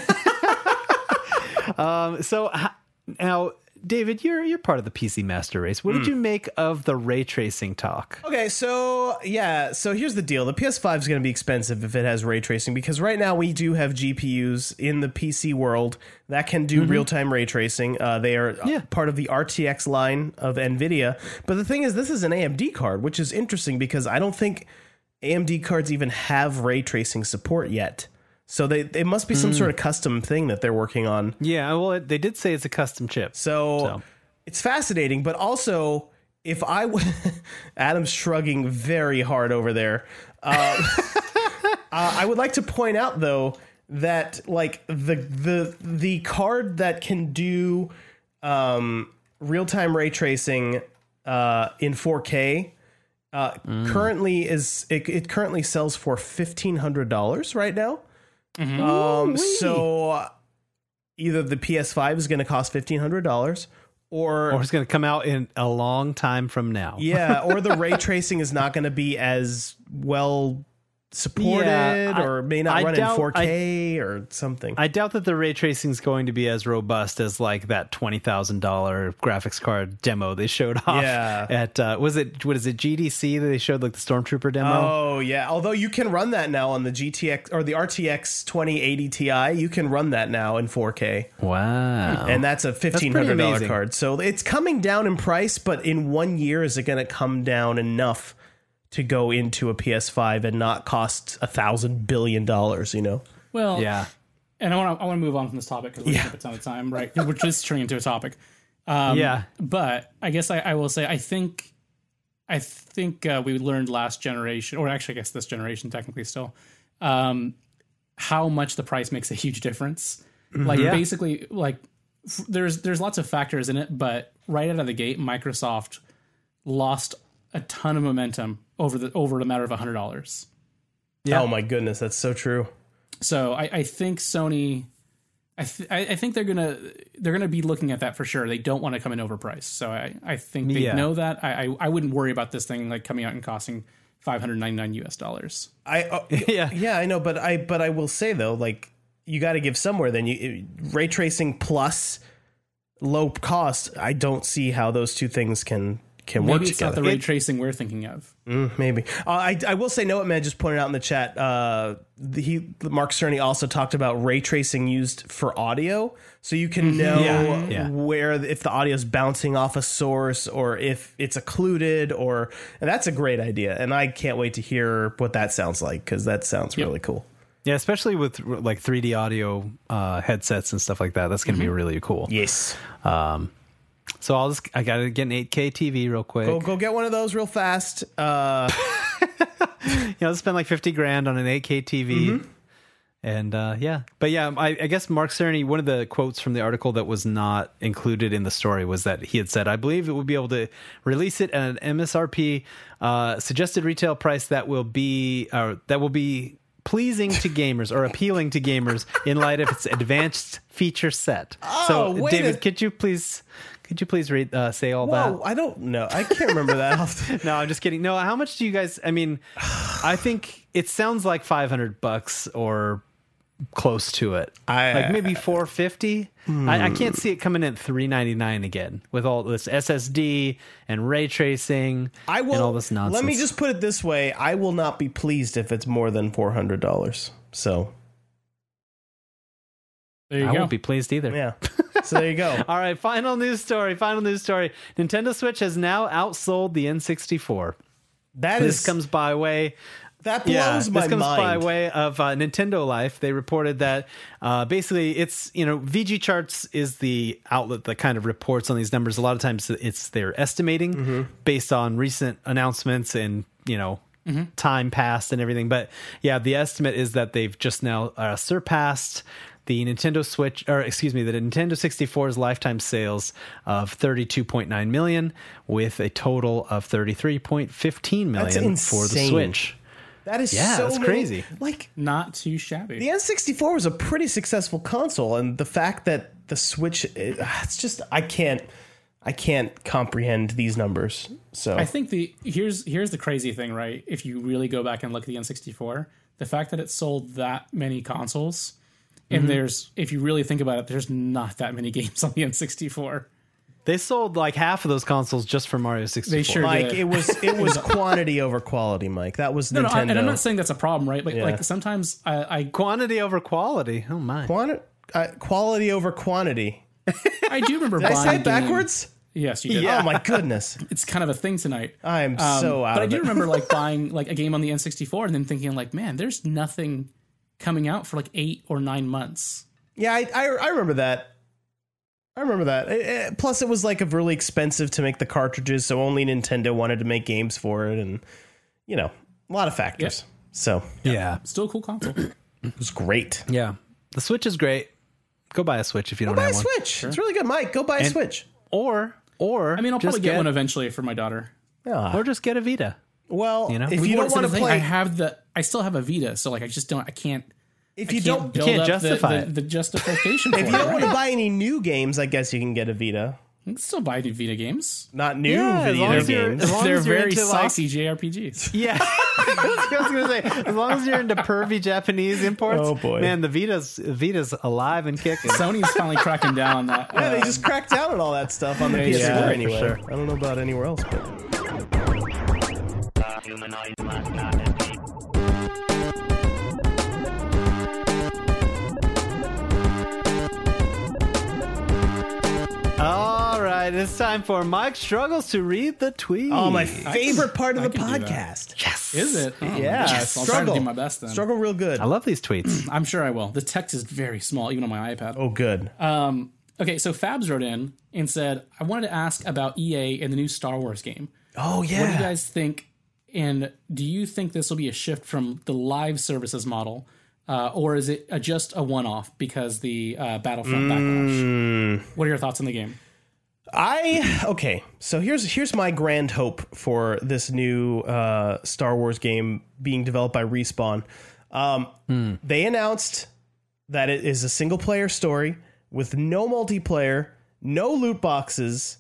Um, so h- now, David, you're you're part of the P C Master Race. What did you make of the ray tracing talk? Okay, so yeah, so here's the deal. The P S five is going to be expensive if it has ray tracing because right now we do have G P Us in the P C world that can do real-time ray tracing. Uh, they are uh, Yeah. part of the R T X line of NVIDIA. But the thing is, this is an A M D card, which is interesting because I don't think A M D cards even have ray tracing support yet. So they it must be some sort of custom thing that they're working on. Yeah, well, it, they did say it's a custom chip. So, So. it's fascinating, but also if I w- Adam's shrugging very hard over there. Uh, uh, I would like to point out though that like the the the card that can do um, real time ray tracing uh, in four K uh, currently is it, it currentently sells for fifteen hundred dollars right now. Um, so uh, either the P S five is going to cost fifteen hundred dollars or, Or it's going to come out in a long time from now. yeah, or the ray tracing is not going to be as well supported Yeah, I- or may not I run doubt- in four K or something. I doubt that the ray tracing is going to be as robust as like that twenty thousand dollars graphics card demo they showed off. Yeah. At uh, was it what is it G D C that they showed like the Stormtrooper demo? Oh yeah, although you can run that now on the G T X or the R T X twenty eighty Ti, you can run that now in four K. Wow. And that's a fifteen hundred dollars amazing. card. So it's coming down in price, but in one year, is it going to come down enough to go into a P S five and not cost a thousand billion dollars, you know? Well, Yeah. And I want to I want to move on from this topic because we Yeah. have a ton of time, right? We're just turning into a topic. Um, Yeah. But I guess I, I will say I think I think uh, we learned last generation, or actually, I guess this generation technically still, um, how much the price makes a huge difference. Like Yeah. basically, like f- there's there's lots of factors in it, but right out of the gate, Microsoft lost a ton of momentum over the over a matter of a hundred dollars. Yeah. Oh my goodness, that's so true. So I, I think Sony, I, th- I I think they're gonna they're gonna be looking at that for sure. They don't want to come in overpriced. So I, I think they Yeah. know that. I, I I wouldn't worry about this thing like coming out and costing five hundred ninety nine U S dollars. I uh, Yeah. yeah, I know, but I but I will say though, like you got to give somewhere. Then you ray tracing plus low cost. I don't see how those two things can can work Maybe it's together. not the ray tracing we're thinking of. Mm, maybe. Uh, I, I will say, Noah Man just pointed out in the chat. Uh, the, he Mark Cerny also talked about ray tracing used for audio, so you can know Yeah, yeah. where if the audio is bouncing off a source or if it's occluded, or and that's a great idea. And I can't wait to hear what that sounds like because that sounds Yep. really cool. Yeah, especially with like three D audio uh, headsets and stuff like that. That's going to be really cool. Yes. Um, so I'll just I got to get an eight K T V real quick. Go go get one of those real fast. Uh, You know, spend like fifty grand on an eight K T V. Mm-hmm. And uh, yeah, but yeah, I, I guess Mark Cerny, one of the quotes from the article that was not included in the story was that he had said, I believe it would be able to release it at an M S R P uh, suggested retail price that will be uh, that will be pleasing to gamers or appealing to gamers in light of its advanced feature set. Oh, so, wait David, a- could you please could you please read uh, say all that? whoa, I don't know. I can't remember that. off the- No, I'm just kidding. No, how much do you guys? I mean, I think it sounds like five hundred bucks or close to it. I- like maybe four fifty. I, I can't see it coming in at three ninety-nine again with all this S S D and ray tracing I will. and all this nonsense. Let me just put it this way: I will not be pleased if it's more than four hundred dollars. So There you I go. won't be pleased either. yeah. So there you go. All right, final news story. Final news story. Nintendo Switch has now outsold the N sixty-four. That This is comes by way. that blows Yeah, my this comes mind. by way of uh, Nintendo Life. They reported that uh, basically it's, you know, V G Charts is the outlet that kind of reports on these numbers. A lot of times it's they're estimating Mm-hmm. based on recent announcements and, you know, time passed and everything. But yeah, the estimate is that they've just now uh, surpassed the Nintendo Switch, or excuse me, the Nintendo sixty-four's lifetime sales of thirty-two point nine million with a total of thirty-three point one five That's million for the insane. Switch. That is Yeah, so that's many- crazy. Like Not too shabby. the N sixty-four was a pretty successful console, and the fact that the Switch, it, it's just I can't, I can't comprehend these numbers. So I think the here's here's the crazy thing, right? If you really go back and look at the N sixty-four, the fact that it sold that many consoles, and there's if you really think about it, there's not that many games on the N sixty-four. They sold like half of those consoles just for Mario sixty-four. They sure Mike, did. it was it was quantity over quality, Mike. That was No, no, Nintendo. I, and I'm not saying that's a problem, right? But Yeah. like sometimes I, I Quantity over quality. Oh my. Quanti- uh, quality over quantity. I do remember Did I buying say a it game- backwards? Yes, you did. Oh my goodness. It's kind of a thing tonight. I am so out But I of do it. remember like buying like a game on the N sixty-four and then thinking like, man, there's nothing coming out for like eight or nine months. Yeah, I, I I remember that. I remember that. It- it- plus, it was like a really expensive to make the cartridges, so only Nintendo wanted to make games for it, and you know, a lot of factors. So Yeah. Still a cool console. it was great. Yeah. The Switch is great. Go buy a Switch if you don't Buy a have one. Switch. It's really good, Mike. Go buy a And- Switch. Or or I mean, I'll just probably get, one eventually for my daughter. Ah. or just get a Vita. Well, you know? if We you don't So want the to thing, play, I have the, I still have a Vita, so like I just don't, I can't. if I you can't don't, build can't up justify the, it. the, the justification. if for you it, don't want right? to buy any new games, I guess you can get a Vita. You can still buy new Vita games. Not new Yeah, as long video as you're- games. as long They're as you're very into lock- slicey J R P Gs. Yeah, I was gonna say, as long as you're into pervy Japanese imports, Oh, boy. man, the Vita's Vita's alive and kicking. Sony's finally cracking down on that. Yeah, they Uh, just cracked down on all that stuff on the Yeah, P S four yeah, for anyway. sure. I don't know about anywhere else, but All right, it's time for Mike struggles to read the tweet. oh, my favorite part of I the can do that. podcast. yes, Is it? Oh, Yeah, yes. I'll try struggle. to do my best then. Struggle real good. I love these tweets. I'm sure I will. The text is very small, even on my iPad. Oh, good. Um, okay, so Fabs wrote in and said, I wanted to ask about E A and the new Star Wars game. Oh, yeah. What do you guys think? And do you think this will be a shift from the live services model? Uh, or is it a, just a one-off because the uh, Battlefront backlash? What are your thoughts on the game? I okay. So here's here's my grand hope for this new uh, Star Wars game being developed by Respawn. Um, They announced that it is a single player story with no multiplayer, no loot boxes.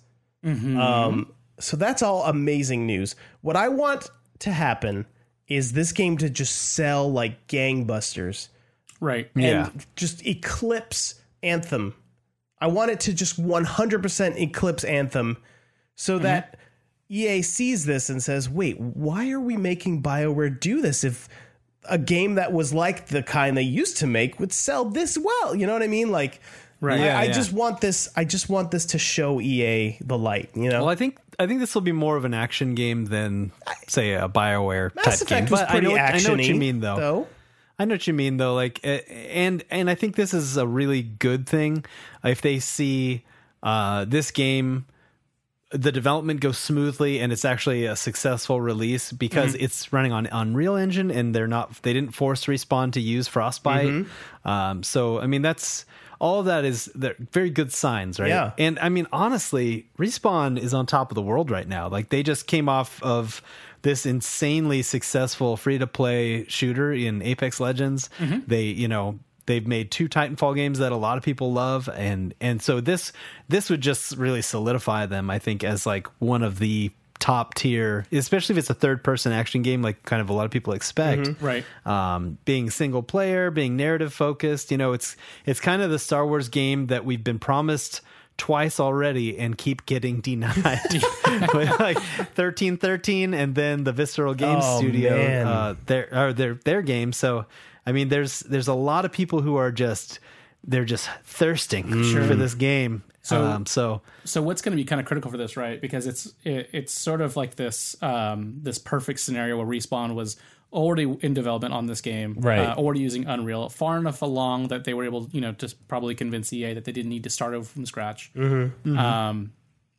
Um, so that's all amazing news. What I want to happen is this game to just sell like gangbusters Right. Yeah. and just eclipse Anthem. I want it to just one hundred percent eclipse Anthem so that E A sees this and says, wait, why are we making BioWare do this if a game that was like the kind they used to make would sell this well? You know what I mean? Like, Right. I, Yeah, I yeah. just want this. I just want this to show E A the light, you know? Well, I think I think this will be more of an action game than, say, a BioWare Mass type game. Effect was But I pretty know, what- I know what you actiony, mean, though. though. I know what you mean, though. Like, uh, and and I think this is a really good thing if they see uh, this game, the development goes smoothly and it's actually a successful release because it's running on Unreal Engine and they're not they didn't force Respawn to use Frostbite. Um, so I mean that's all of that is they're very good signs, right? Yeah. And I mean honestly, Respawn is on top of the world right now. Like they just came off of this insanely successful free to play shooter in Apex Legends. They, you know, they've made two Titanfall games that a lot of people love, and and so this this would just really solidify them, I think, as like one of the top tier, especially if it's a third person action game, like kind of a lot of people expect. Right. Um, being single player, being narrative focused, you know, it's it's kind of the Star Wars game that we've been promised twice already and keep getting denied with like thirteen thirteen and then the Visceral Games Oh, Studio man. uh their or their their game. So I mean there's there's a lot of people who are just they're just thirsting for this game. So- um so So what's going to be kind of critical for this, right? Because it's it, it's sort of like this um, this perfect scenario where Respawn was already in development on this game, Right. Uh, already using Unreal, far enough along that they were able, you know, to probably convince E A that they didn't need to start over from scratch. Mm-hmm. Um,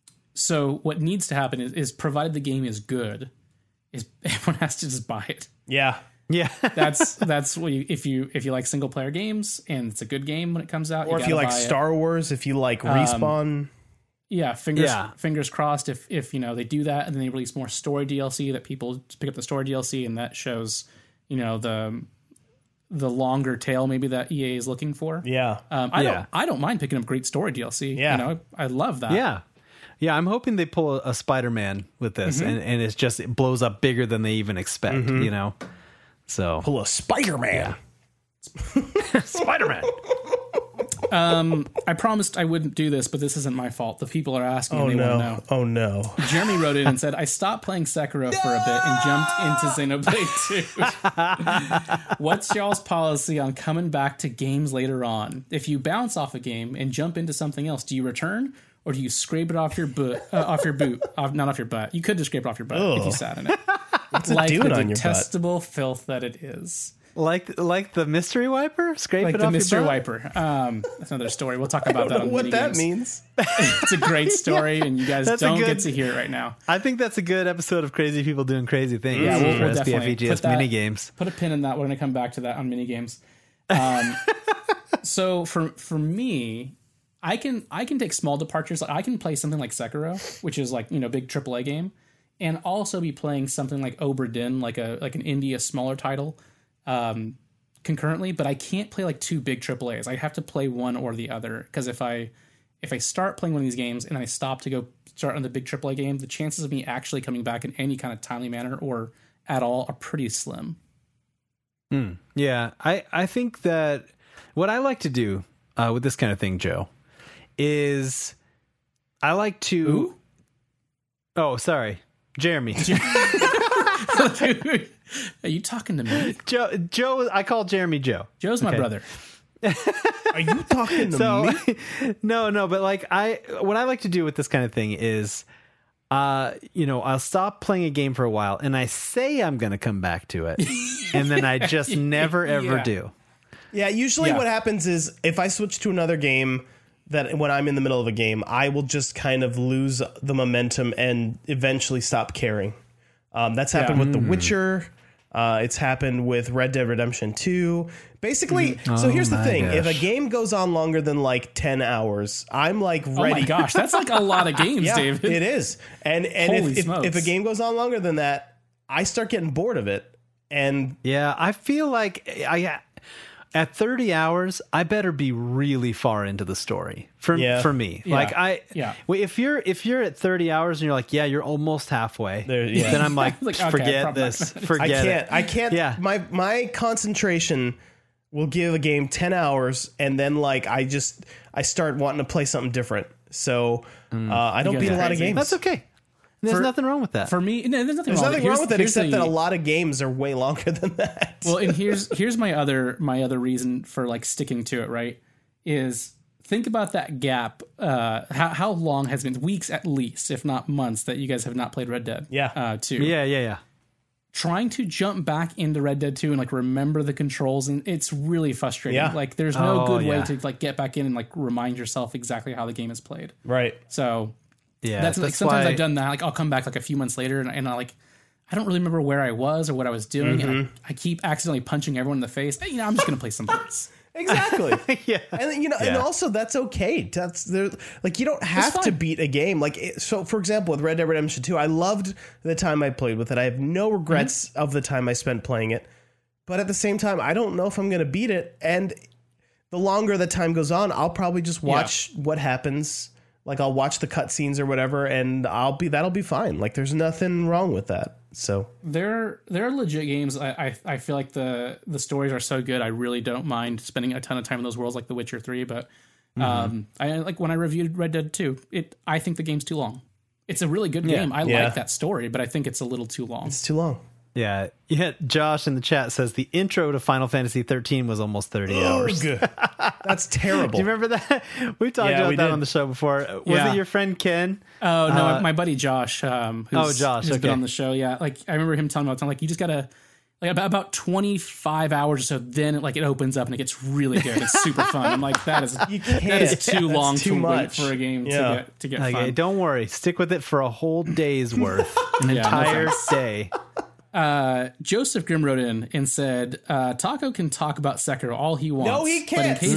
so what needs to happen is, is provided the game is good, is everyone has to just buy it. Yeah. yeah. That's that's what you, if you if you like single player games and it's a good game when it comes out, Or if you gotta like buy it. Star Wars, if you like Respawn. Yeah, fingers Yeah. fingers crossed if if you know they do that and then they release more story D L C that people pick up the story D L C and that shows, you know, the the longer tail maybe that E A is looking for. Yeah. Um, I Yeah. don't I don't mind picking up great story D L C. Yeah. You know, I love that. Yeah. Yeah, I'm hoping they pull a, a Spider-Man with this and, and it's just it blows up bigger than they even expect, you know. So Pull a Spider-Man. Spider-Man. Um, I promised I wouldn't do this, but this isn't my fault. The people are asking Oh and they want to no. know. Oh no. Jeremy wrote in and said, I stopped playing Sekiro for a bit and jumped into Xenoblade two. What's y'all's policy on coming back to games later on? If you bounce off a game and jump into something else, do you return or do you scrape it off your boot? Uh, off your boot, off, not off your butt. You could just scrape it off your butt if you Ugh. sat in it. What's it Like doing the on your butt? detestable filth that it is. Like like the mystery wiper? Scrape Like it the off mystery your butt? wiper. Um, that's another story. We'll talk about that on What that minigames. means? It's a great story, and you guys That's a don't good- get to hear it right now. I think that's a good episode of crazy people doing crazy things. Yeah, we'll, for we'll S P F definitely E G S put that- mini games. Put a pin in that. We're going to come back to that on mini games. Um, so for for me, I can I can take small departures. Like I can play something like Sekiro, which is like, you know, big triple A game, and also be playing something like Obra Dinn, like a like an indie, a smaller title, um, concurrently. But I can't play like two big triple A's. I have to play one or the other because if I if I start playing one of these games and then I stop to go start on the big triple A game, the chances of me actually coming back in any kind of timely manner or at all are pretty slim. Mm, yeah, I, I think that what I like to do uh, with this kind of thing, Joe, is I like to... Ooh? Oh, sorry. Jeremy. Are you talking to me? Joe, Joe, I call Jeremy Joe. Joe's my Okay. brother. Are you talking to So, me? no, no, but like I, what I like to do with this kind of thing is, uh, you know, I'll stop playing a game for a while and I say I'm going to come back to it. And then I just never, ever Yeah. do. Yeah, usually Yeah. what happens is if I switch to another game, that when I'm in the middle of a game, I will just kind of lose the momentum and eventually stop caring. Um, that's happened Yeah. with The Witcher. Uh, it's happened with Red Dead Redemption two. Basically, so here's the my thing. If a gosh. game goes on longer than like ten hours, I'm like ready. Oh my gosh, that's like a lot of games, Yeah, David. it is. And and Holy if, if, smokes. if a game goes on longer than that, I start getting bored of it. And Yeah, I feel like I at thirty hours, I better be really far into the story for Yeah. for me. Yeah. Like I, Yeah. well, if you're if you're at thirty hours and you're like, yeah, you're almost halfway, There- yeah. then I'm like, Like, okay, forget probably not this, gonna- forget I can't. it. I can't. Yeah. My my concentration will give a game ten hours, and then like I just I start wanting to play something different. So uh, I don't guys beat a are lot of crazy. games. That's okay. There's For- nothing wrong with that. For me, no, there's nothing There's wrong nothing with it. wrong Here's- with it here's except the- that a lot of games are way longer than that. Well, and here's here's my other my other reason for like sticking to it, right? Is think about that gap. Uh, how how long has it been? Weeks at least, if not months, that you guys have not played Red Dead. Yeah. Uh, two. yeah, yeah, yeah. Trying to jump back into Red Dead two and like remember the controls, and it's really frustrating. Yeah. Like there's no Oh, good way yeah. to like get back in and like remind yourself exactly how the game is played. Right. So Yeah, that's, like sometimes why- I've done that. Like I'll come back like a few months later and, and I like I don't really remember where I was or what I was doing, and Mm-hmm. I, I keep accidentally punching everyone in the face. You know, I'm just gonna play something else. Exactly. Yeah. And you know, and Yeah. also that's okay. That's there. Like you don't have fine. to beat a game. Like it, so, for example, with Red Dead Redemption two, I loved the time I played with it. I have no regrets Mm-hmm. of the time I spent playing it. But at the same time, I don't know if I'm going to beat it. And the longer the time goes on, I'll probably just watch what happens. Like I'll watch the cutscenes or whatever, and I'll be that'll be fine. Like there's nothing wrong with that. So There, there are legit games. I, I, I feel like the the stories are so good. I really don't mind spending a ton of time in those worlds, like The Witcher three. But um, I like when I reviewed Red Dead two. It, I think the game's too long. It's a really good game. I Yeah. like that story, but I think it's a little too long. it's too long. Yeah, yeah. Josh in the chat says the intro to Final Fantasy thirteen was almost thirty hours. Ugh. That's terrible. Do you remember that? We've talked Yeah, about we that did. on the show before. Was Yeah. it your friend Ken? Oh no, my buddy Josh. Um, who's, Oh, Josh, who's been okay. on the show. Yeah, like I remember him telling me all the time, like you just gotta like about about twenty five hours or so. Then it, like it opens up and it gets really good. It's super fun. I'm like that is You can't. that is too That's long too to wait much. for a game Yeah. to get to get Like, fun. hey, don't worry. Stick with it for a whole day's worth, an Yeah, no entire thanks. day. Uh, Joseph Grimm wrote in and said, uh, "Taco can talk about Sekiro all he wants. No, he but in can't. case-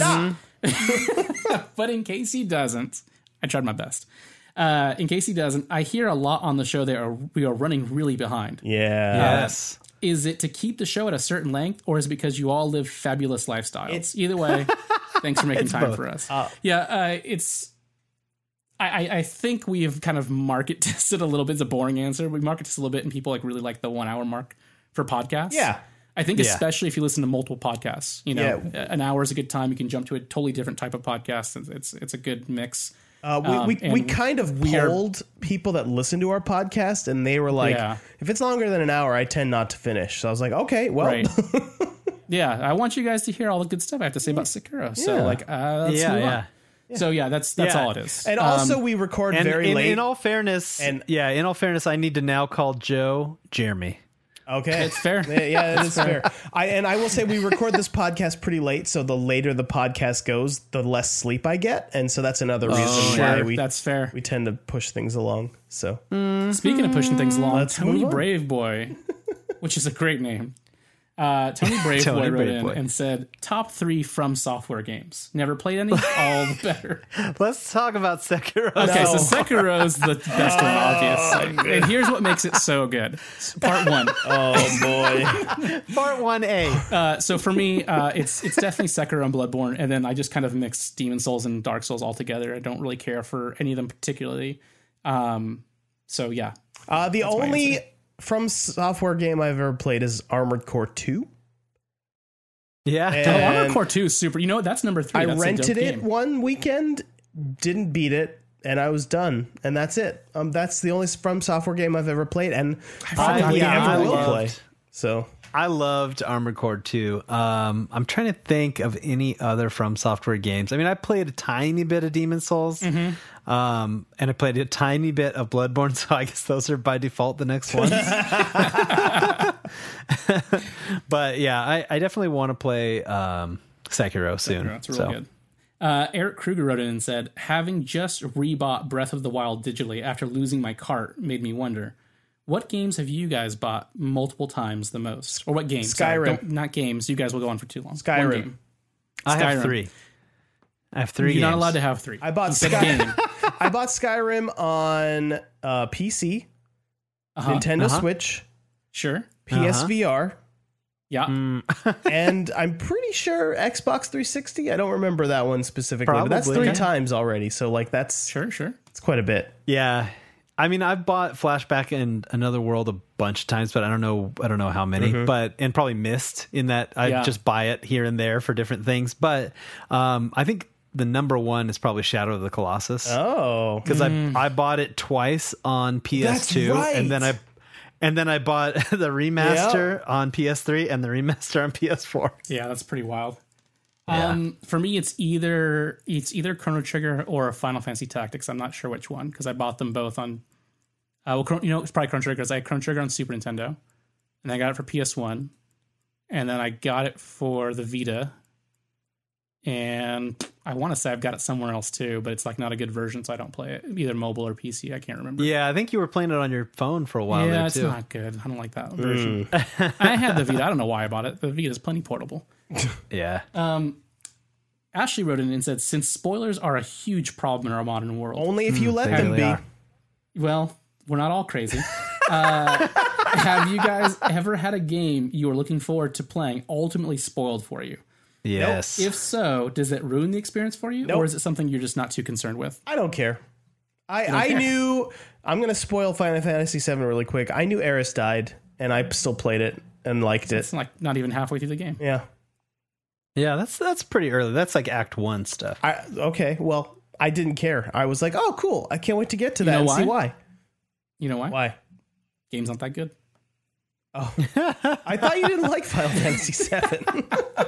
Stop. But in case he doesn't, I tried my best. Uh, in case he doesn't, I hear a lot on the show that are, we are running really behind. Yeah. Yes. Is it to keep the show at a certain length, or is it because you all live fabulous lifestyles? Either way, thanks for making time both. for us. yeah, uh, it's. I, I- I think we have kind of market tested a little bit. It's a boring answer. We market tested a little bit, and people like really like the one hour mark for podcasts. Yeah. I think Yeah. especially if you listen to multiple podcasts, you know, Yeah. an hour is a good time. You can jump to a totally different type of podcast. It's it's, it's a good mix. Uh, we, Um, we, we and kind of we are- polled people that listen to our podcast, and they were like, Yeah. if it's longer than an hour, I tend not to finish. So I was like, okay, well, Right. Yeah, I want you guys to hear all the good stuff I have to say about Sekiro. So Yeah. like, uh, let's Yeah, move yeah. on. So yeah, that's that's Yeah. all it is. and also we record And very in, late. in all fairness, And- yeah, in all fairness, I need to now call Joe Jeremy. okay, It's fair. Yeah, yeah, it is fair. I and I will say we record this podcast pretty late, so the later the podcast goes, the less sleep I get, and so that's another reason why Sure, we that's fair. we tend to push things along. So Speaking of pushing things along, Let's Tony move on. Brave Boy, which is a great name, Uh, Tony Braveboy Tony wrote in Braveboy. and said, top three From Software games. Never played any? All the better. Let's talk about Sekiro. Okay, No. so Sekiro's the best one, obviously. And here's what makes it so good. Part one. Oh boy. Part one A. Uh, so for me, uh, it's it's definitely Sekiro and Bloodborne, and then I just kind of mix Demon Souls and Dark Souls all together. I don't really care for any of them particularly. Um, so yeah. Uh, the my only answer. From Software game I've ever played is Armored Core two. Yeah. Oh, And Armored Core two is super. You know what? That's number three. I That's rented a dope it game. one weekend, didn't beat it, and I was done. And that's it. Um, that's the only From Software game I've ever played, and probably I- yeah, ever I will loved- play. So I loved Armored Core two. Um, I'm trying to think of any other From Software games. I mean, I played a tiny bit of Demon Souls, um, and I played a tiny bit of Bloodborne, so I guess those are by default the next ones. But yeah, I, I definitely want to play um, Sekiro soon. That's really so. good. Uh, Eric Kruger wrote in and said, having just rebought Breath of the Wild digitally after losing my cart made me wonder, what games have you guys bought multiple times the most? Or what games? Sorry, Skyrim. don't- not games. You guys will go on for too long. Skyrim. One game. I have Skyrim. three. I have three You're games. not allowed to have three. I bought He said Sky- game. I bought Skyrim on uh, P C, Uh-huh. Nintendo uh-huh. Switch, Sure. P S V R, Yeah. Mm. and I'm pretty sure Xbox three sixty. I don't remember that one specifically, but that's Probably. three Okay. times already. So like that's Sure, sure. it's quite a bit. Yeah. I mean, I've bought Flashback and Another World a bunch of times, but I don't know, I don't know how many. But and probably missed in that I Yeah. just buy it here and there for different things. But um, I think the number one is probably Shadow of the Colossus Oh, because I I bought it twice on P S two, That's right. and then I and then I bought the remaster on P S three and the remaster on P S four. Yeah, that's pretty wild. Yeah. Um, for me, it's either it's either Chrono Trigger or Final Fantasy Tactics. I'm not sure which one because I bought them both on. Uh, well, Chron- you know, it's probably Chrono Trigger because I had Chrono Trigger on Super Nintendo, and I got it for P S one, and then I got it for the Vita, and I want to say I've got it somewhere else too, but it's like not a good version, so I don't play it either mobile or P C. I can't remember. Yeah, I think you were playing it on your phone for a while yeah, there it's too. not good. I don't like that version. I had the Vita. I don't know why I bought it. The Vita is plenty portable. Yeah. Um, Ashley wrote in and said, since spoilers are a huge problem in our modern world, only if you let they them really be. are. well, we're not all crazy. Uh, have you guys ever had a game you were looking forward to playing ultimately spoiled for you? Yes. If so, does it ruin the experience for you? Nope. Or is it something you're just not too concerned with? I don't care. I, don't I care. knew I'm gonna spoil Final Fantasy seven really quick. I knew Eris died, and I still played it and liked it. It's like not even halfway through the game. Yeah. Yeah, that's that's pretty early. That's like Act One stuff. I okay. Well, I didn't care. I was like, oh, cool. I can't wait to get to You that know and see why? why. You know why? Why? Game's not that good. Oh, I thought you didn't like Final Fantasy seven.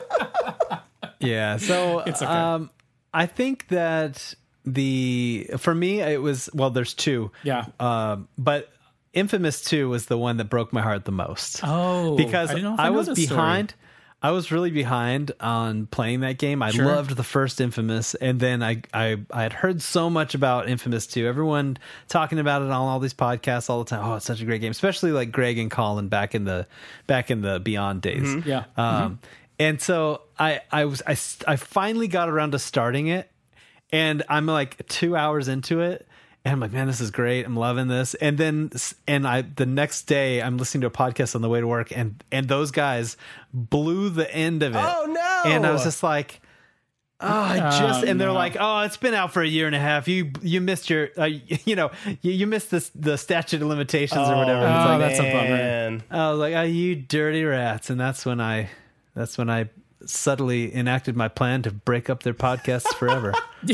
Yeah, so It's okay. um, I think that the for me it was well, there's two. Yeah. Um, but Infamous two was the one that broke my heart the most. Oh, because I, didn't know if I, I know was this story. behind. I was really behind on playing that game. I Sure. loved the first Infamous, and then I, I I had heard so much about Infamous two. Everyone talking about it on all these podcasts all the time. Oh, it's such a great game, especially like Greg and Colin back in the back in the Beyond days. Yeah. Um, and so I I was I I finally got around to starting it, and I'm like two hours into it. And I'm like, man, this is great. I'm loving this. And then, and I, the next day, I'm listening to a podcast on the way to work, and and those guys blew the end of it. Oh, no. And I was just like, oh, I just. Oh, and they're no. like, oh, it's been out for a year and a half. You you missed your, uh, you know, you, you missed this the statute of limitations or whatever. And it's Oh, like, that's a bummer. man. I was like, oh, you dirty rats. And that's when I, that's when I subtly enacted my plan to break up their podcasts forever.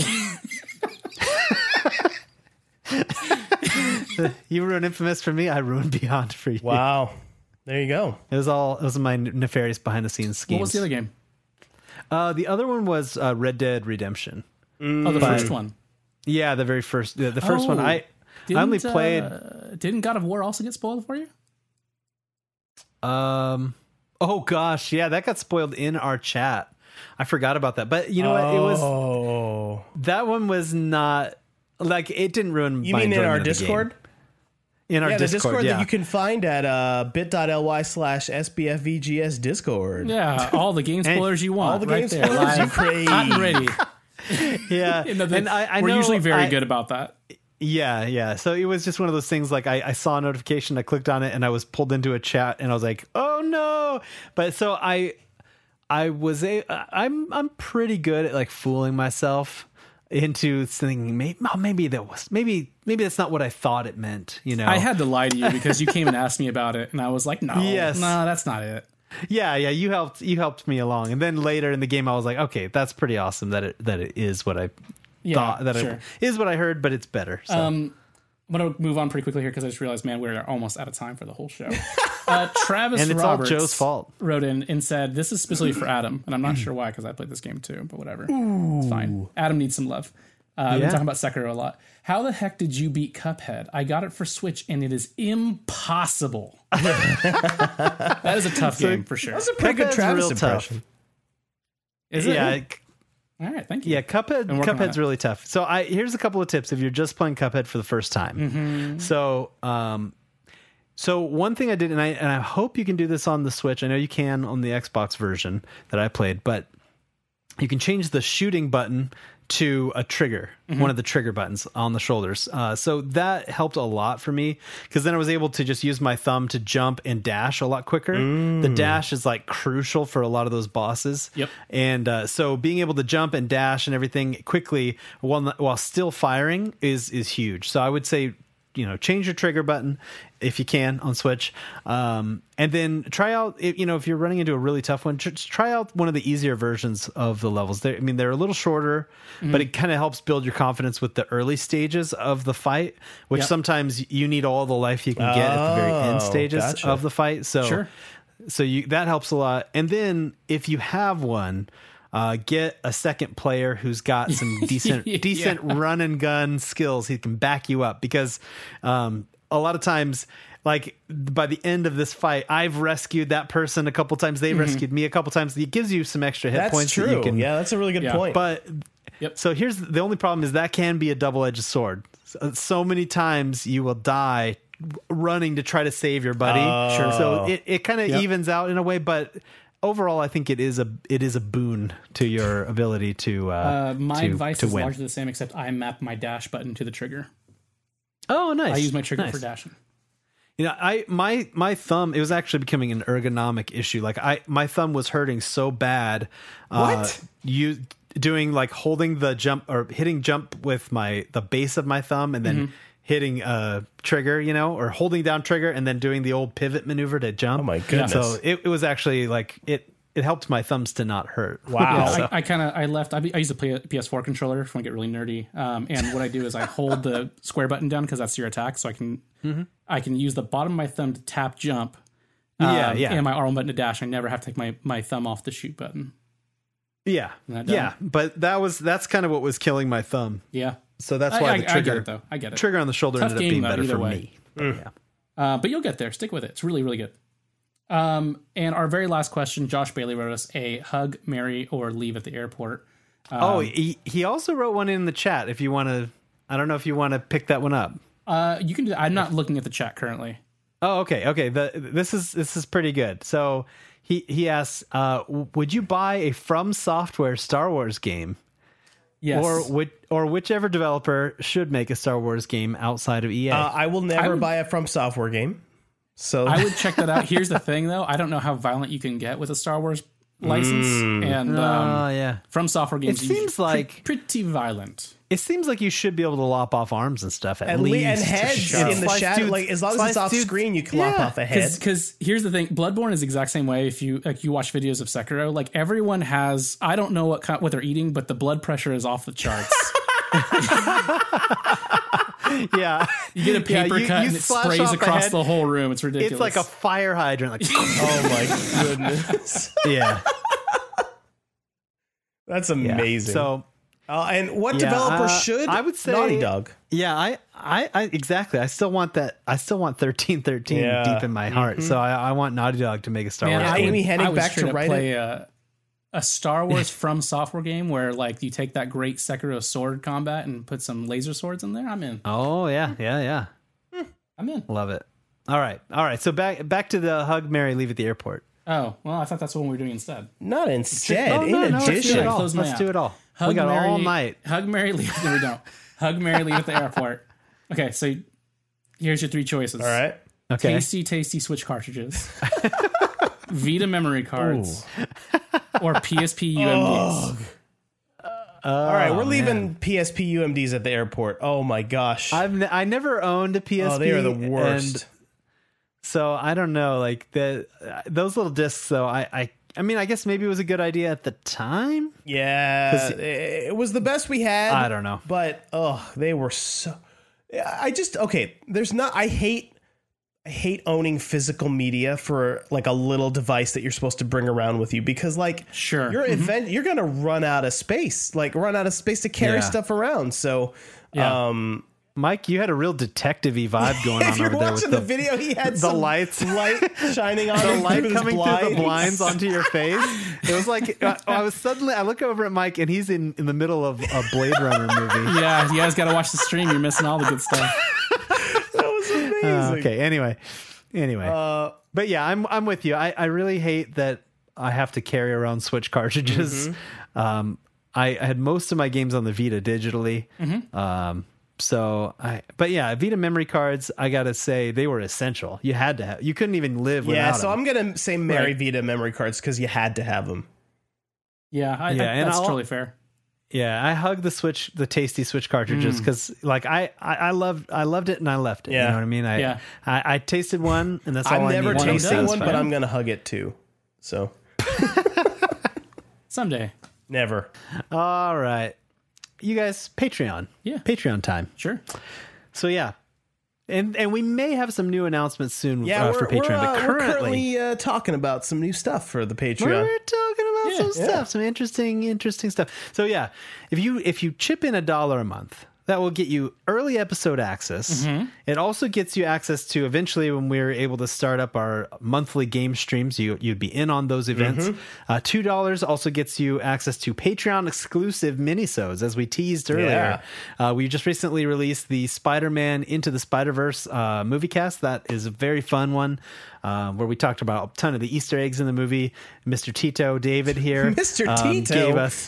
You ruined Infamous for me. I ruined Beyond for you. Wow. There you go. It was all. It was my nefarious behind the scenes schemes. What was the other game? Uh, the other one was uh, Red Dead Redemption. Oh, the But- first one. Yeah, the very first. The, the first one. Oh, I I only Didn't, played. Uh, didn't God of War also get spoiled for you? Um. Oh gosh, yeah, that got spoiled in our chat. I forgot about that. But you know what? It was Oh. that one was not like it didn't ruin. You my mean in enjoyment our of the game. Discord? in our yeah, the Discord, Discord yeah. that you can find at uh, bit.ly slash SBFVGS Discord. Yeah, all the game spoilers you want. All the right game there, spoilers you live, crave. hot and ready. yeah, You know, the- and I, I we're know usually very I- good about that. Yeah, yeah. So it was just one of those things. Like I, I saw a notification, I clicked on it, and I was pulled into a chat, and I was like, "Oh no!" But so I, I was a, I'm, I'm pretty good at like fooling myself into thinking maybe, oh, maybe that was maybe, maybe that's not what I thought it meant. You know, I had to lie to you because you came and asked me about it, and I was like, "No, Yes. no, that's not it." Yeah, yeah. You helped, you helped me along, and then later in the game, I was like, "Okay, that's pretty awesome that it that it is what I." Yeah, thought that sure. it is what I heard, but it's better. So. Um, I'm gonna move on pretty quickly here because I just realized, man, we're almost out of time for the whole show. Uh, Travis and it's Roberts all Joe's fault. wrote in and said, "This is specifically for Adam," and I'm not sure why because I played this game too, but whatever, it's fine. Adam needs some love. Uh, I've Yeah. been talking about Sekiro a lot. How the heck did you beat Cuphead? I got it for Switch, and it is impossible. That is a tough game for sure. That's a pretty good Cuphead's Travis real impression. tough. Is it? Yeah, it- All right, thank you. Yeah, Cuphead. I'm working on Cuphead's it. really tough. So I here's a couple of tips if you're just playing Cuphead for the first time. Mm-hmm. So, um, so one thing I did, and I and I hope you can do this on the Switch. I know you can on the Xbox version that I played, but you can change the shooting button to a trigger, Mm-hmm. one of the trigger buttons on the shoulders. Uh, so that helped a lot for me because then I was able to just use my thumb to jump and dash a lot quicker. The dash is like crucial for a lot of those bosses. Yep. And uh, so being able to jump and dash and everything quickly while while still firing is is huge. So I would say, you know, change your trigger button if you can on Switch, um, and then try out. You know, if you're running into a really tough one, just try out one of the easier versions of the levels. They're, I mean, they're a little shorter, Mm-hmm. but it kind of helps build your confidence with the early stages of the fight, which Yep. sometimes you need all the life you can get at the very end Oh, stages gotcha. of the fight. So, Sure. so you that helps a lot. And then if you have one. Uh, get a second player who's got some decent, Yeah. decent run and gun skills. He can back you up because um, a lot of times, like by the end of this fight, I've rescued that person a couple times. They've rescued me a couple times. It gives you some extra hit That's points. true. That you can, yeah, that's a really good Yeah. point. But Yep. so here's the only problem is that can be a double-edged sword. So, so many times you will die running to try to save your buddy. Oh. Sure. So it, it kind of Yep. evens out in a way, but overall, I think it is a it is a boon to your ability to uh, Uh, my to, advice to is win. largely the same, except I map my dash button to the trigger. Oh, nice! I use my trigger Nice. for dashing. You know, I my my thumb it was actually becoming an ergonomic issue. Like I my thumb was hurting so bad. Uh, What? you doing like holding the jump or hitting jump with my the base of my thumb and then Mm-hmm. hitting a trigger, you know, or holding down trigger and then doing the old pivot maneuver to jump. Oh my goodness. So it, it was actually like it it helped my thumbs to not hurt. Wow. Yeah, So- I, I kind of I left. I, be- I used to play a P S four controller when I get really nerdy. Um, and what I do is I hold the square button down because that's your attack, so I can I can use the bottom of my thumb to tap jump. um, Yeah, yeah. And my arm button to dash. I never have to take my, my thumb off the shoot button. Yeah. Isn't that Yeah, dumb? but that was that's kind of what was killing my thumb. Yeah. So that's I- why I- the I trigger get it, though. I get it. trigger on the shoulder Tough ended up game, being though, better either for way. me. But yeah. Uh, but you'll get there. Stick with it. It's really, really good. Um, and our very last question, Josh Bailey wrote us a hug, marry, or leave at the airport. Oh, he, he also wrote one in the chat. If you want to, I don't know if you want to pick that one up. Uh, you can do that. I'm not looking at the chat currently. Oh, okay, okay. The, this is this is pretty good. So he he asks, uh, w- would you buy a From Software Star Wars game, Yes. or would or whichever developer should make a Star Wars game outside of E A? Uh, I will never I would- buy a From Software game. So I would check that out. Here's the thing, though. I don't know how violent you can get with a Star Wars license. And Oh um, yeah. from software games, It you- seems pre- like- pretty violent. It seems like you should be able to lop off arms and stuff at and, least. le- and heads Yeah. in the Slice shadow. dudes- Like as long as slice it's off dudes- screen, you can lop Yeah. off a head. Because here's the thing, Bloodborne is the exact same way. If you like, you watch videos of Sekiro, like everyone has. I don't know what kind, what they're eating, but the blood pressure is off the charts. Yeah. You get a paper you- cut you and it slash sprays off a across head. the whole room. It's ridiculous. It's like a fire hydrant. Like, Oh my goodness, yeah. that's Yeah. amazing. So, uh, and what Yeah, developer uh, should I would say- Naughty Dog? yeah, I, I, I, exactly. I still want that. I still want thirteen thirteen Yeah. deep in my heart. So I, I want Naughty Dog to make a Star Man, Wars I game. Amy would, Hennig I would back straight to up write play a, a Star Wars From Software game where like you take that great Sekiro sword combat and put some laser swords in there. I'm in. Oh yeah, yeah, yeah. That'd I'm in. Love it. All right. All right. So back back to the hug, marry, leave at the airport. Oh, well, I thought that's what we were doing instead. Not instead. Oh, no, in no, let's do addition. it all. Close my Let's app. do it all. Hug, we got Mary, all night. Hug, Mary, leave. No, we don't. Hug, Mary, leave at the airport. Okay, so here's your three choices. All right. Okay. Tasty, tasty Switch cartridges. Vita memory cards. Or P S P U M Ds. All right, we're Oh, leaving man. P S P U M Ds at the airport. Oh my gosh. I've n- I never owned a P S P. oh, they are the and worst. so I don't know. Like the uh, those little discs, though. I, I I mean, I guess maybe it was a good idea at the time. Yeah, 'Cause- it was the best we had. I don't know. But oh, they were so I just okay, there's not I hate I hate owning physical media for like a little device that you're supposed to bring around with you because like Sure. you're Mm-hmm. event you're going to run out of space, like run out of space to carry Yeah. stuff around. So Yeah. um Mike, you had a real detective-y vibe going if on you're over there with watching the, the video, he had the some lights. light shining on the him light through his coming through the blinds. blinds onto your face. It was like I, I was suddenly. I look over at Mike, and he's in, in the middle of a Blade Runner movie. Yeah, you guys got to watch the stream. You're missing all the good stuff. That was amazing. Uh, okay. Anyway, anyway, Uh, but yeah, I'm I'm with you. I, I really hate that I have to carry around Switch cartridges. Mm-hmm. Um, I, I had most of my games on the Vita digitally. Mm-hmm. Um, so I, but yeah, Vita memory cards. I gotta say they were essential. You had to have. You couldn't even live yeah, without so them. I'm going to say Mary Right. Vita memory cards because you had to have them. Yeah, I, Yeah, I, and that's I'll- totally fair. Yeah, I hug the Switch, the tasty Switch cartridges, because like I, I, I loved, I loved it, and I left it. Yeah. You know what I mean? I, Yeah. I, I tasted one, and that's all I'm I never needed. One tasting does, one, but fine. I'm going to hug it too. So Someday. never. All right, you guys, Patreon, Yeah. Patreon time. Sure. So yeah, and and we may have some new announcements soon Yeah, uh, we're, for Patreon. we're, uh, but we're currently, currently uh, talking about some new stuff for the Patreon. we're talking about Yeah, some yeah. stuff, some interesting, interesting stuff. So yeah, if you if you chip in a dollar a month, that will get you early episode access. It also gets you access to eventually when we're able to start up our monthly game streams. You you'd be in on those events. Uh, Two dollars also gets you access to Patreon exclusive minisodes, as we teased earlier. Uh, we just recently released the Spider-Man Into the Spider-Verse uh, movie cast. That is a very fun one. Uh, where we talked about a ton of the Easter eggs in the movie. Mister Tito David here, Mister um, Tito. gave us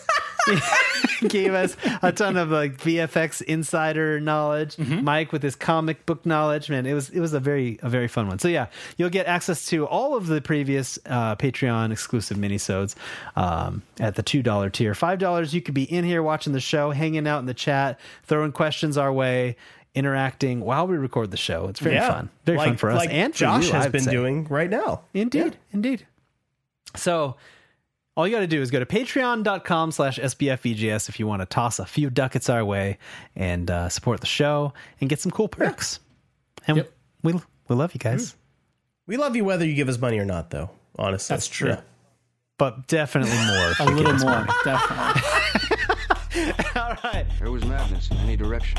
gave us a ton of like V F X insider knowledge. Mike with his comic book knowledge. Man, it was it was a very a very fun one. So yeah, you'll get access to all of the previous uh, Patreon exclusive minisodes um, at the two dollar tier. Five dollars, you could be in here watching the show, hanging out in the chat, throwing questions our way, interacting while we record the show. It's very Yeah. fun, very like, fun for us like and for Josh you, has I'd been say. doing right now. Indeed, indeed. So all you got to do is go to patreon.com slash SBFVGS if you want to toss a few ducats our way and uh, support the show and get some cool perks. And Yep. we we love you guys. We love you whether you give us money or not, though. Honestly, That's true. Yeah. But definitely more. if A you give little us more, money. definitely. All right. There was madness in any direction.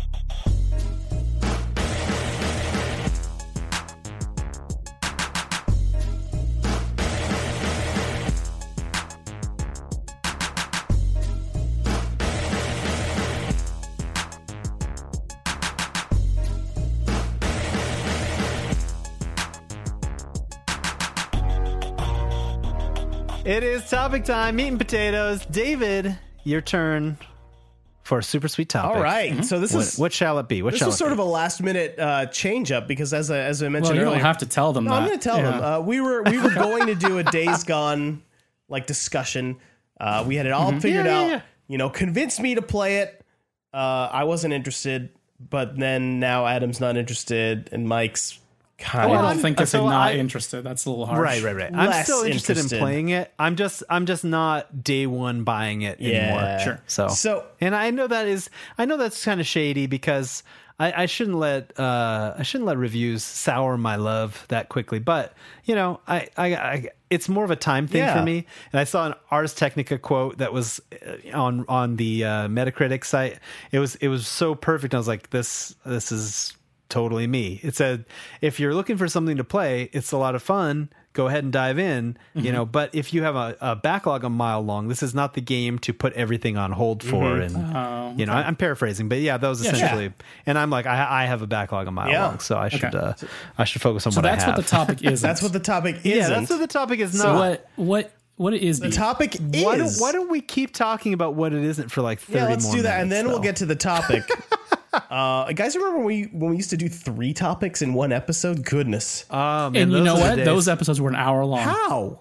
It is topic time. Meat and potatoes. David, your turn for a super sweet topic. All right. So this What, is what shall it be? What this shall was it sort be? of a last minute uh, change up because as I, as I mentioned Well, you earlier, don't have to tell them no, that. I'm going to tell Yeah. them. Uh, we were we were going to do a Days Gone like discussion. Uh, we had it all figured Yeah, yeah, out. yeah. You know, convinced me to play it. Uh, I wasn't interested, but then now Adam's not interested, and Mike's kind Oh, of. I I'm- don't think if so they're not I- interested. That's a little harsh. Right, right, right. I'm Less still interested interested. in playing it. I'm just, I'm just not day one buying it anymore. Yeah. Sure. So, So- and I know that is, I know that's kind of shady because I, I shouldn't let, uh, I shouldn't let reviews sour my love that quickly. But you know, I, I, I it's more of a time thing Yeah. for me. And I saw an Ars Technica quote that was uh, on on the uh, Metacritic site. It was, it was so perfect. I was like, this, this is totally me. It said, if you're looking for something to play, it's a lot of fun. go ahead and dive in, mm-hmm. you know, but if you have a, a backlog a mile long, this is not the game to put everything on hold for. Mm-hmm. And, oh, you know, okay. I, I'm paraphrasing, but yeah, that was essentially, yeah. and I'm like, I, I have a backlog a mile yeah. long, so I should, okay. uh, I should focus on so what I have. So that's what the topic is. That's what the topic is. Yeah, that's what the topic is not. So what, what, what it is the topic is. Why don't, why don't we keep talking about what it isn't for like thirty yeah, let's more do that, minutes, and then though. we'll get to the topic. uh, guys, remember when we when we used to do three topics in one episode? Goodness. Oh, man, and you know what? Days. Those episodes were an hour long. How?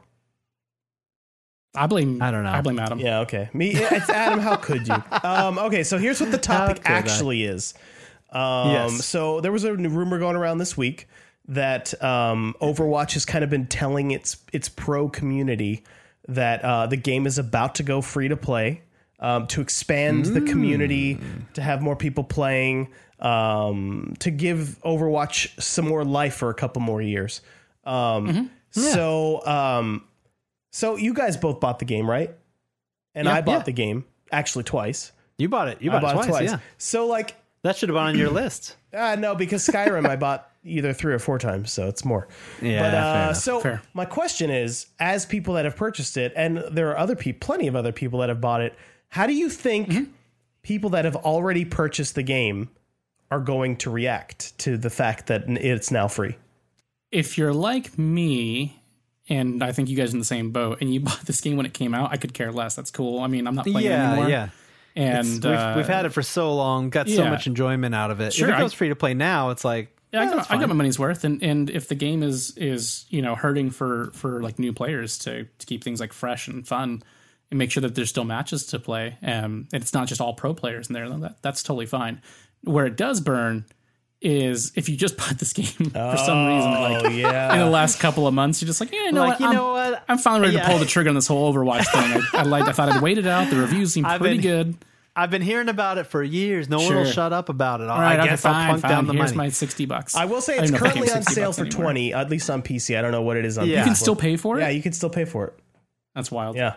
I blame. I don't know. I blame Adam. Yeah. Okay. Me. It's Adam. How could you? Um, okay. So here's what the topic actually I? is. Um, yes. So there was a rumor going around this week that um, Overwatch has kind of been telling its its pro community that uh, the game is about to go free to play, um, to expand mm. the community, to have more people playing, um, to give Overwatch some more life for a couple more years. Um, mm-hmm. yeah. So, um, so you guys both bought the game, right? And yeah, I bought yeah. the game actually twice. You bought it. You bought, I bought it twice. It twice. Yeah. So like that should have been on your list. Uh, no, because Skyrim I bought either three or four times, so it's more. Yeah, but uh, fair so fair. My question is, as people that have purchased it, and there are other people, plenty of other people that have bought it, how do you think mm-hmm. people that have already purchased the game are going to react to the fact that it's now free? If you're like me, and I think you guys are in the same boat, and you bought this game when it came out, I could care less. That's cool. I mean, I'm not playing yeah, it anymore. Yeah, And we've, uh, we've had it for so long, got so yeah. much enjoyment out of it. Sure, if it goes I, free to play now, it's like yeah, yeah I, got, I got my money's worth. And, and if the game is is you know hurting for for like new players to to keep things like fresh and fun, and make sure that there's still matches to play, um, and it's not just all pro players in there, that that's totally fine. Where it does burn is if you just bought this game for oh, some reason, like yeah. in the last couple of months, you're just like, yeah, you know like, what, you I'm, know what, I'm finally ready yeah. to pull the trigger on this whole Overwatch thing. I, I like, I thought I'd wait it out. The reviews seem I've pretty been, good. I've been hearing about it for years. No Sure. one will shut up about it. All right, I okay, guess fine, I'll plunk fine. down the Here's money. my sixty bucks. I will say I it's don't know if that currently game's on sale sixty for bucks anymore. twenty, at least on P C. I don't know what it is on Yeah. P C. You can still pay for it? Yeah, you can still pay for it. That's wild. Yeah.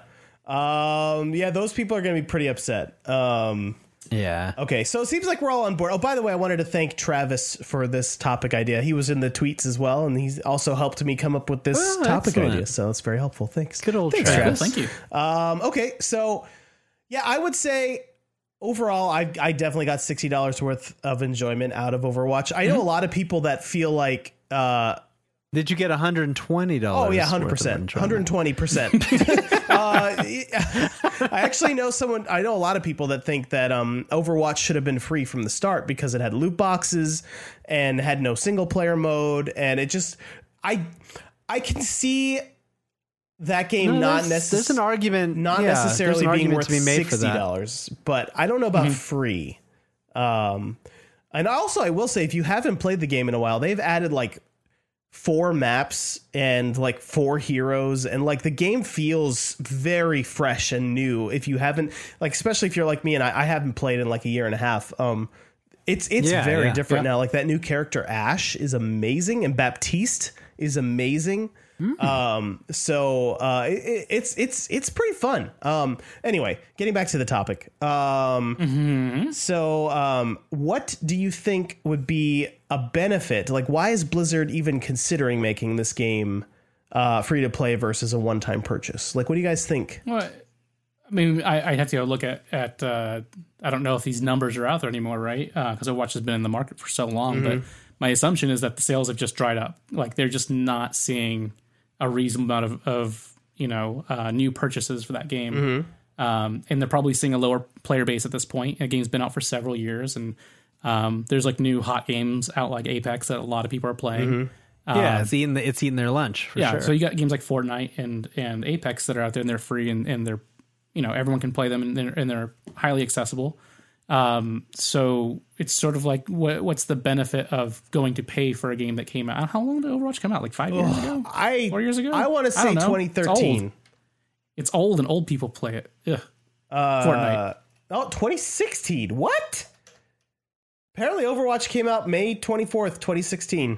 Um, yeah, those people are going to be pretty upset. Um, Yeah. Okay, so it seems like we're all on board. Oh, by the way, I wanted to thank Travis for this topic idea. He was in the tweets as well, and he's also helped me come up with this Oh, topic excellent. idea. So it's very helpful. Thanks. Good old Thanks, Travis. Thank you. Um, okay, so yeah, I would say overall, I, I definitely got sixty dollars worth of enjoyment out of Overwatch. I know Mm-hmm. a lot of people that feel like... Uh, Did you get one hundred twenty dollars? Oh, yeah, one hundred percent. one hundred twenty percent. uh, I actually know someone, I know a lot of people that think that um, Overwatch should have been free from the start because it had loot boxes and had no single player mode. And it just, I I can see that game No, not there's, necessarily. there's an argument. Not yeah, necessarily there's an being argument worth to be made for sixty that. dollars, but I don't know about Mm-hmm. free. Um, and also, I will say, if you haven't played the game in a while, they've added like four maps and like four heroes, and like the game feels very fresh and new. If you haven't, like, especially if you're like me and I, I haven't played in like a year and a half. Um, it's it's Yeah, very yeah, different yeah. now. Like that new character Ash is amazing, and Baptiste is amazing. Um, so uh, it, it's it's it's pretty fun. Um, anyway, getting back to the topic. Um, Mm-hmm. so um, what do you think would be a benefit? Like, why is Blizzard even considering making this game uh, free to play versus a one time purchase? Like, what do you guys think? Well, I mean, I, I'd have to go look at, at uh, I don't know if these numbers are out there anymore, right? Because Overwatch has been in the market for so long. Mm-hmm. But my assumption is that the sales have just dried up. Like, they're just not seeing a reasonable amount of, of you know, uh, new purchases for that game. Mm-hmm. Um, and they're probably seeing a lower player base at this point. The game's been out for several years. And um, there's like new hot games out like Apex that a lot of people are playing. Mm-hmm. Yeah, Um, it's eating the, it's eating their lunch for yeah, sure. so you got games like Fortnite and and Apex that are out there and they're free and, and they're, you know, everyone can play them and they're, and they're highly accessible. Um, so it's sort of like what what's the benefit of going to pay for a game that came out? How long did Overwatch come out? Like five years ago? I Four years ago? I want to I say don't know. twenty thirteen. It's old. It's old and old people play it. Ugh. Uh, Fortnite. Oh, twenty sixteen. What? Apparently, Overwatch came out May twenty-fourth, twenty sixteen.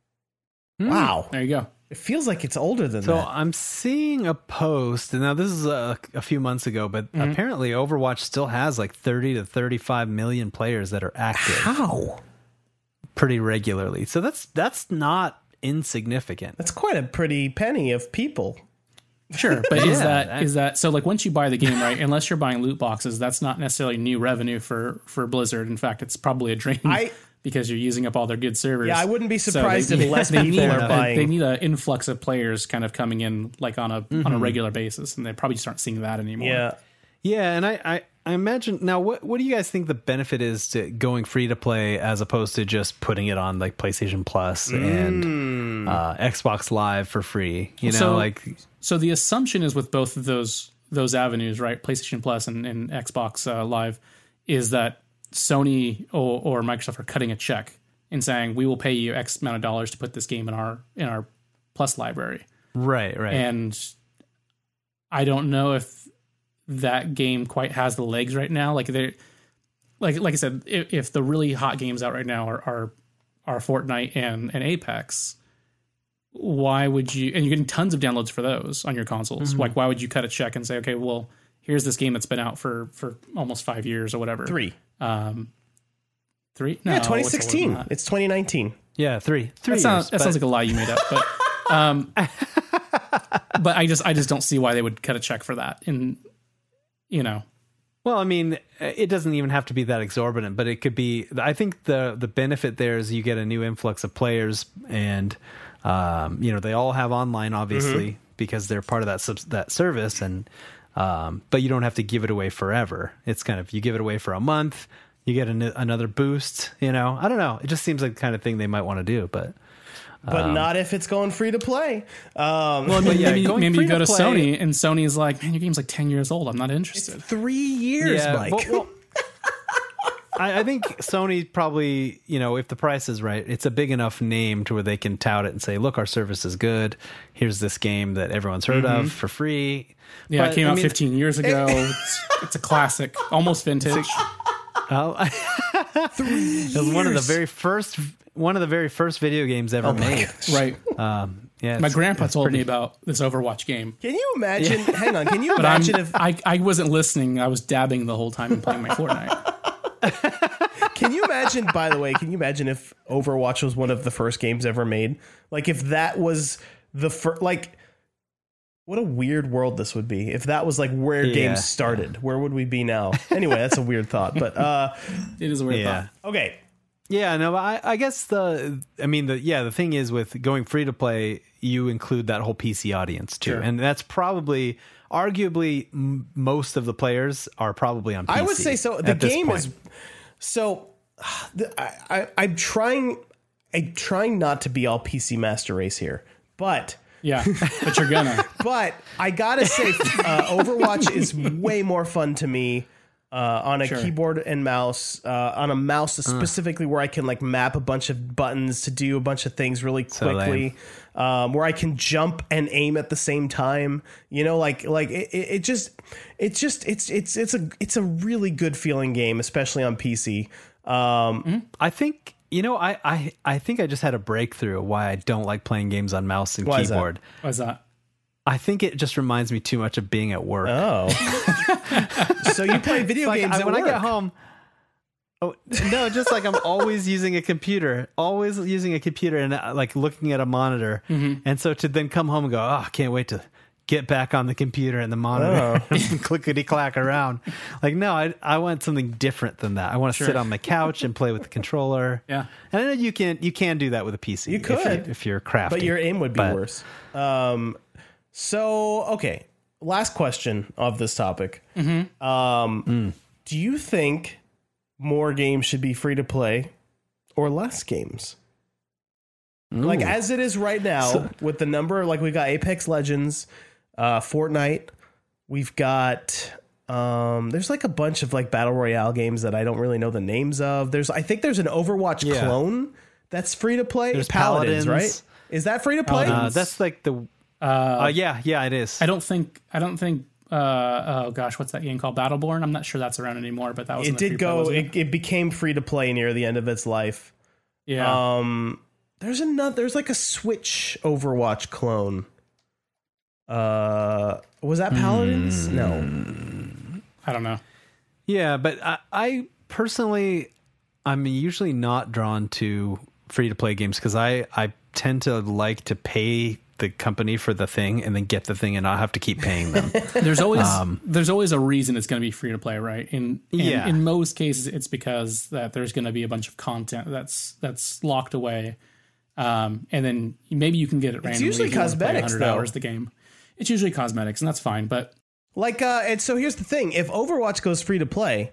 Wow. There you go. It feels like it's older than So that. I'm seeing a post, and now this is a, a few months ago, but Mm-hmm. apparently Overwatch still has like thirty to thirty-five million players that are active How? pretty regularly. So that's that's not insignificant. That's quite a pretty penny of people. Sure, but is Yeah, that that- is that so? Like once you buy the game, right? Unless you're buying loot boxes, that's not necessarily new revenue for for Blizzard. In fact, it's probably a drain I- because you're using up all their good servers. Yeah, I wouldn't be So surprised they- if less they people need are a- buying. They need an influx of players kind of coming in like on a Mm-hmm. on a regular basis, and they probably just aren't seeing that anymore. Yeah. Yeah, and I, I, I imagine now. What what do you guys think the benefit is to going free to play as opposed to just putting it on like PlayStation Plus and uh, Xbox Live for free? You know, So- like So the assumption is with both of those those avenues, right? PlayStation Plus and, and Xbox uh, Live, is that Sony or, or Microsoft are cutting a check and saying we will pay you X amount of dollars to put this game in our in our Plus library. right, right. And I don't know if that game quite has the legs right now. Like they, like like I said, if, if the really hot games out right now are are, are Fortnite and, and Apex, why would you? And you're getting tons of downloads for those on your consoles. Mm-hmm. Like, why would you cut a check and say, okay, well, here's this game that's been out for for almost five years or whatever? Three. Um, three? No, Yeah, what's twenty older than sixteen. that? It's twenty nineteen. yeah, three, three That, sounds, years, that but- sounds like a lie you made up, but um, but I just I just don't see why they would cut a check for that. And you know, Well, I mean, it doesn't even have to be that exorbitant, but it could be. I think the the benefit there is you get a new influx of players, and um, you know they all have online, obviously, Mm-hmm. because they're part of that subs- that service, and um, but you don't have to give it away forever. It's kind of you give it away for a month, you get an, another boost. You know, I don't know. It just seems like the kind of thing they might want to do, but. But not if it's going free to play. Um, well, maybe, yeah, maybe, going maybe free you go to to play- Sony and Sony's like, man, your game's like ten years old. I'm not interested. three years, Mike. well- well, I, I think Sony probably, you know, if the price is right, it's a big enough name to where they can tout it and say, look, our service is good. Here's this game that everyone's heard of for free. Yeah, But, it came I out mean, fifteen years ago. it's, it's a classic, almost vintage. Oh, it was one of the very first, one of the very first video games ever made. Right. Um, yeah, My it's- grandpa it's told pretty- me about this Overwatch game. Can you imagine? Hang on. Can you But I'm, imagine if? I, I wasn't listening. I was dabbing the whole time and playing my Fortnite. Can you imagine? By the way, can you imagine if Overwatch was one of the first games ever made? Like if that was the first. Like, what a weird world this would be if that was like where Yeah. games started. Where would we be now? Anyway, that's a weird thought. But uh, It is a weird Yeah. thought. okay. Yeah, no, I, I guess the, I mean, the, yeah, the thing is with going free to play, you include that whole P C audience too. Sure. And that's probably, arguably, m- most of the players are probably on P C. I would say so. The at this game point. is so. The, I, I, I'm trying. I'm trying not to be all P C master race here, but Yeah, but you're gonna. but I gotta say, uh, Overwatch is way more fun to me uh, on a Sure. keyboard and mouse. Uh, on a mouse specifically, where I can like map a bunch of buttons to do a bunch of things really So lame. quickly. Um, where I can jump and aim at the same time. You know, like like it, it it just it's just it's it's it's a it's a really good feeling game, especially on P C. Um, I think, you know, I, I, I think I just had a breakthrough why I don't like playing games on mouse and Why is that? keyboard. What's that? I think it just reminds me too much of being at work. Oh, so you play video Like, games I- at when work? I get home. Oh, no, just like I'm always using a computer, always using a computer and uh, like looking at a monitor. And so to then come home and go, oh, I can't wait to get back on the computer and the monitor and clickety clack around. Like, no, I I want something different than that. I want to Sure. sit on my couch and play with the controller. Yeah. And I know you can you can do that with a P C. You if could. if you're crafty, But your aim would be But- worse. Um, so, okay. Last question of this topic. Mm-hmm. Um, Mm. Do you think more games should be free to play or less games? Like Ooh. as it is right now, So- with the number, like we got Apex Legends, uh, Fortnite, we've got. Um, there's like a bunch of like battle royale games that I don't really know the names of. There's, I think there's an Overwatch Yeah. clone that's free to play. There's Paladins, Paladins. right? Is that free to play? Uh, that's like the uh, yeah yeah it is. I don't think. I don't think. Uh, oh gosh, what's that game called? Battleborn. I'm not sure that's around anymore, but that was. it did go. It, it became free to play near the end of its life. yeah. Um, there's another. There's like a Switch Overwatch clone. Uh, was that Paladins? Hmm. No. I don't know. Yeah, but I, I personally, I'm usually not drawn to free to play games because I, I tend to like to pay the company for the thing and then get the thing and not have to keep paying them. There's always Um, there's always a reason it's going to be free to play, right? In in, Yeah. in most cases, it's because that there's going to be a bunch of content that's that's locked away, um, and then maybe you can get it randomly. usually if you want to play cosmetics, one hundred though. hours of the game. It's usually cosmetics, and that's fine. But Like, uh, and so here's the thing: if Overwatch goes free to play,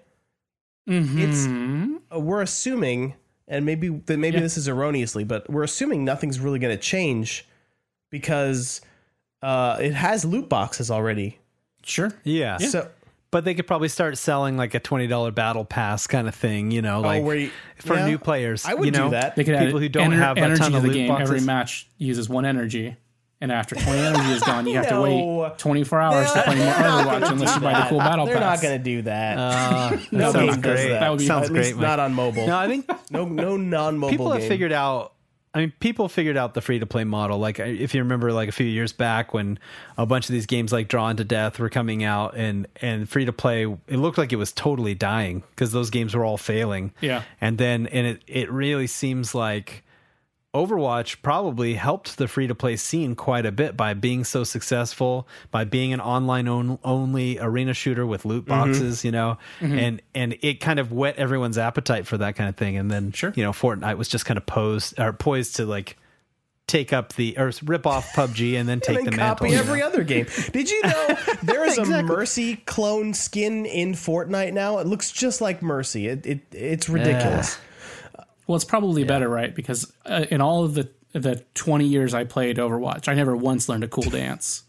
it's uh, we're assuming, and maybe that maybe Yeah. this is erroneously, but we're assuming nothing's really going to change because uh, it has loot boxes already. sure, Yeah. So, But they could probably start selling like a twenty dollars battle pass kind of thing, you know, like where you- for yeah, new players. I would you know? do that. they could add People who don't ener- have a energy ton to of the loot game. boxes. Every match uses one energy. And after twenty energy is gone, you have to No. wait twenty-four hours to play more Overwatch unless you buy the cool battle They're pass. not going to do that. Uh, no that game sounds does great. that. That would be- sounds At great. least Mike. not on mobile. No, I think no, no non-mobile. people have game. figured out. I mean, people figured out the free to play model. Like, if you remember, like a few years back when a bunch of these games like Drawn to Death were coming out, and and free to play, it looked like it was totally dying because those games were all failing. Yeah. and then and it it really seems like Overwatch probably helped the free to play scene quite a bit by being so successful, by being an online on, only arena shooter with loot boxes, mm-hmm. you know, mm-hmm. and and it kind of whet everyone's appetite for that kind of thing. And then, sure. you know, Fortnite was just kind of posed or poised to like take up the or rip off P U B G and then take and then the copy mantle. every you know? other game. Did you know there is Exactly. a Mercy clone skin in Fortnite now? It looks just like Mercy. It, it it's ridiculous. Well, it's probably better, right? Because uh, in all of the the twenty years I played Overwatch, I never once learned a cool dance.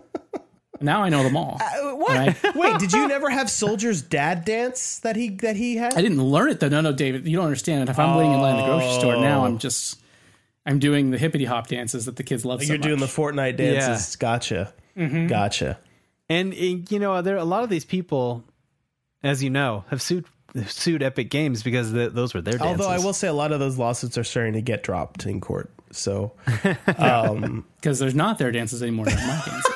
Now I know them all. Uh, what? I, Wait, did you never have Soldier's dad dance that he that he had? I didn't learn it though. No, no, David, you don't understand. If I'm waiting in line at the grocery store now, I'm just I'm doing the hippity hop dances that the kids love. So You're doing the much. Fortnite dances. Gotcha. Mm-hmm. Gotcha. And uh, you know, there a lot of these people, as you know, have sued sued Epic Games because the, those were their dances. Although I will say a lot of those lawsuits are starting to get dropped in court. So, um, because there's not their dances anymore. They're my dances.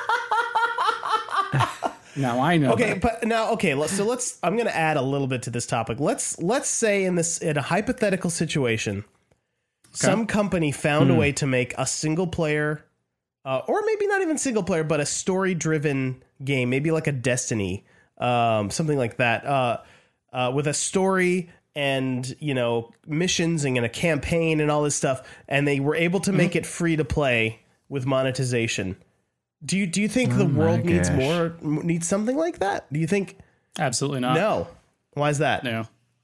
Now I know. okay, that. but now okay, let's, so let's. I'm going to add a little bit to this topic. Let's let's say in this in a hypothetical situation, some company found a way to make a single player, uh, or maybe not even single player, but a story driven game, maybe like a Destiny, um, something like that, uh, uh, with a story and, you know, missions and a campaign and all this stuff, and they were able to make it free to play with monetization. Do you do you think the world needs gosh. more needs something like that? Do you think Absolutely not. no? Why is that? No.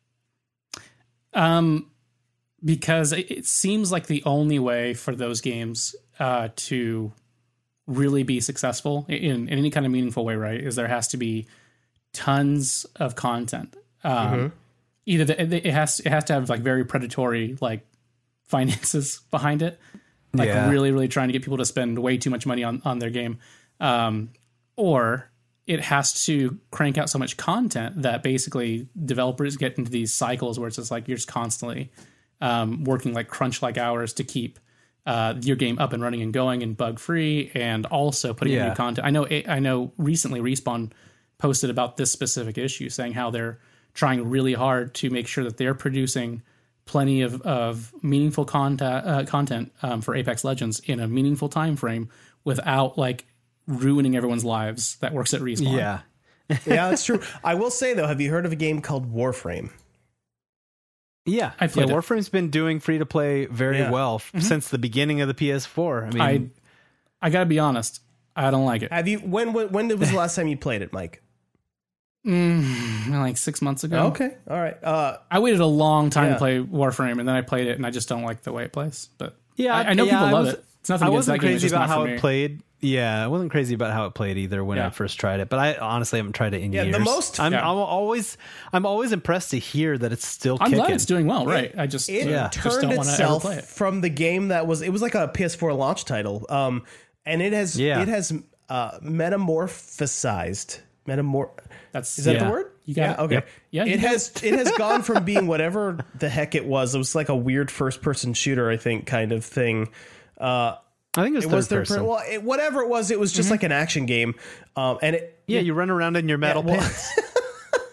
Um, because it, it seems like the only way for those games uh, to really be successful in, in any kind of meaningful way, right, is there has to be tons of content. Um, Mm-hmm. Either the, it has it has to have like very predatory like finances behind it, like Yeah. really really trying to get people to spend way too much money on on their game, um, or it has to crank out so much content that basically developers get into these cycles where it's just like you're just constantly um, working like crunch like hours to keep uh, your game up and running and going and bug free, and also putting in Yeah. new content. I know I know recently Respawn posted about this specific issue, saying how they're trying really hard to make sure that they're producing plenty of, of meaningful content, uh, content um, for Apex Legends in a meaningful time frame without like ruining everyone's lives that works at Respawn. Yeah. Yeah, that's true. I will say though, have you heard of a game called Warframe? Yeah, I yeah. played it. Warframe's been doing free to play very Yeah. well f- since the beginning of the P S four. I mean, I I gotta be honest, I don't like it. Have you? When when, when was the last time you played it, Mike? Mm, like six months ago. Okay, all right. Uh, I waited a long time Yeah. to play Warframe, and then I played it, and I just don't like the way it plays. But yeah, I, I know yeah, people I love was- it. It's nothing I against wasn't that game. It's crazy just about not how for it me. played. Yeah, I wasn't crazy about how it played either when Yeah. I first tried it. But I honestly haven't tried it in Yeah, the years. most- I'm, Yeah. I'm always, I'm always impressed to hear that it's still I'm kicking. glad it's doing well, right? I just it yeah, just turned don't want to ever itself play it. from the game that was. It was like a P S four launch title, um, and it has Yeah. it has uh, metamorphosized. Metamor. That's Is that Yeah. the word? You got yeah. it. Okay. Yep. Yeah, you It did. has it has gone from being whatever the heck it was. It was like a weird first person shooter, I think, kind of thing. Uh, I think it was it third was third person. person. Well, it, whatever it was, it was just like an action game, um, and it yeah, you run around in your metal well- pants.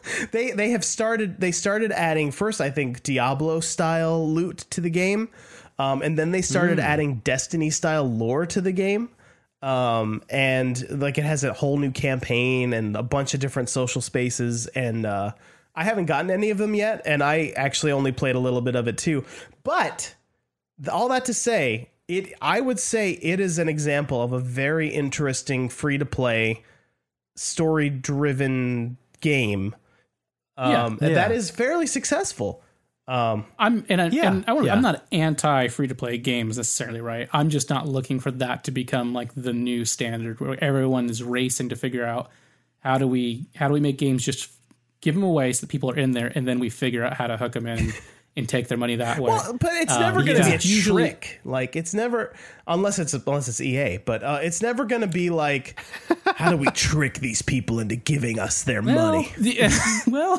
they they have started they started adding first, I think, Diablo style loot to the game, um, and then they started mm. adding Destiny style lore to the game. Um, and like it has a whole new campaign and a bunch of different social spaces. And, uh, I haven't gotten any of them yet. And I actually only played a little bit of it too, but all that to say it, I would say it is an example of a very interesting free to play story driven game. Um, yeah, yeah. that yeah. is fairly successful. Um, I'm and, I, yeah, and I, yeah. I'm not anti free to play games necessarily, right? I'm just not looking for that to become like the new standard where everyone is racing to figure out how do we how do we make games just give them away so that people are in there, and then we figure out how to hook them in and, and take their money that way. Well, but it's um, never going to yeah. be a Usually, trick. Like it's never unless it's unless it's E A, but uh, it's never going to be like how do we trick these people into giving us their well, money? The, well.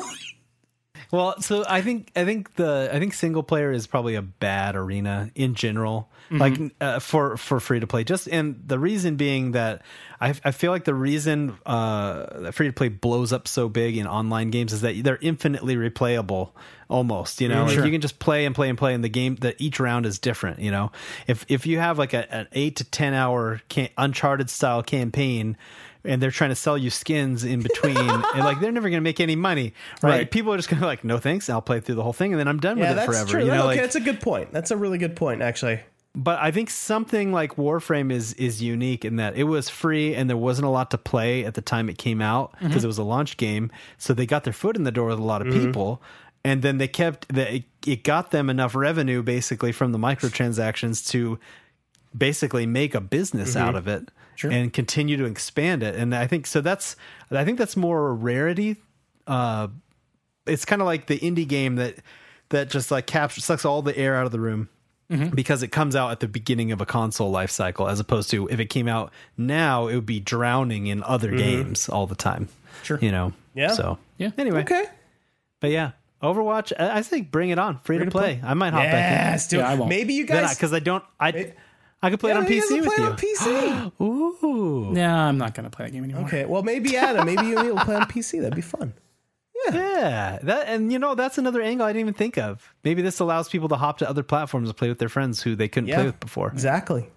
Well, so I think I think the I think single player is probably a bad arena in general, mm-hmm. like uh, for for free to play. Just and the reason being that I I feel like the reason uh, that free to play blows up so big in online games is that they're infinitely replayable. Almost, you know, mm, like sure. you can just play and play and play, and the game that each round is different. You know, if if you have like a, an eight to ten hour can, Uncharted style campaign, and they're trying to sell you skins in between, and like they're never going to make any money, right? Right. People are just going to be like, no thanks, I'll play through the whole thing, and then I'm done Yeah, with it that's forever. true. You know, okay, like, that's a good point. That's a really good point, actually. but I think something like Warframe is is unique in that it was free and there wasn't a lot to play at the time it came out because mm-hmm. it was a launch game, so they got their foot in the door with a lot of mm-hmm. people. And then they kept the, it got them enough revenue basically from the microtransactions to basically make a business mm-hmm. out of it sure. and continue to expand it. And I think so that's I think that's more a rarity. Uh, it's kind of like the indie game that that just like captures sucks all the air out of the room mm-hmm. because it comes out at the beginning of a console life cycle, as opposed to if it came out now, it would be drowning in other mm-hmm. games all the time. Sure, you know. Yeah. So yeah. Anyway. Okay. But yeah. Overwatch, I think bring it on, free, free to, play. to play. I might hop yes, back in. Yeah, I won't. Maybe you guys because I don't. I Maybe. I could play yeah, it on P C you with play you. It on P C. Ooh, Yeah, I'm not going to play that game anymore. Okay, well maybe Adam, maybe you will play on P C. That'd be fun. Yeah, yeah. That and you know that's another angle I didn't even think of. Maybe this allows people to hop to other platforms and play with their friends who they couldn't yeah, play with before. Exactly.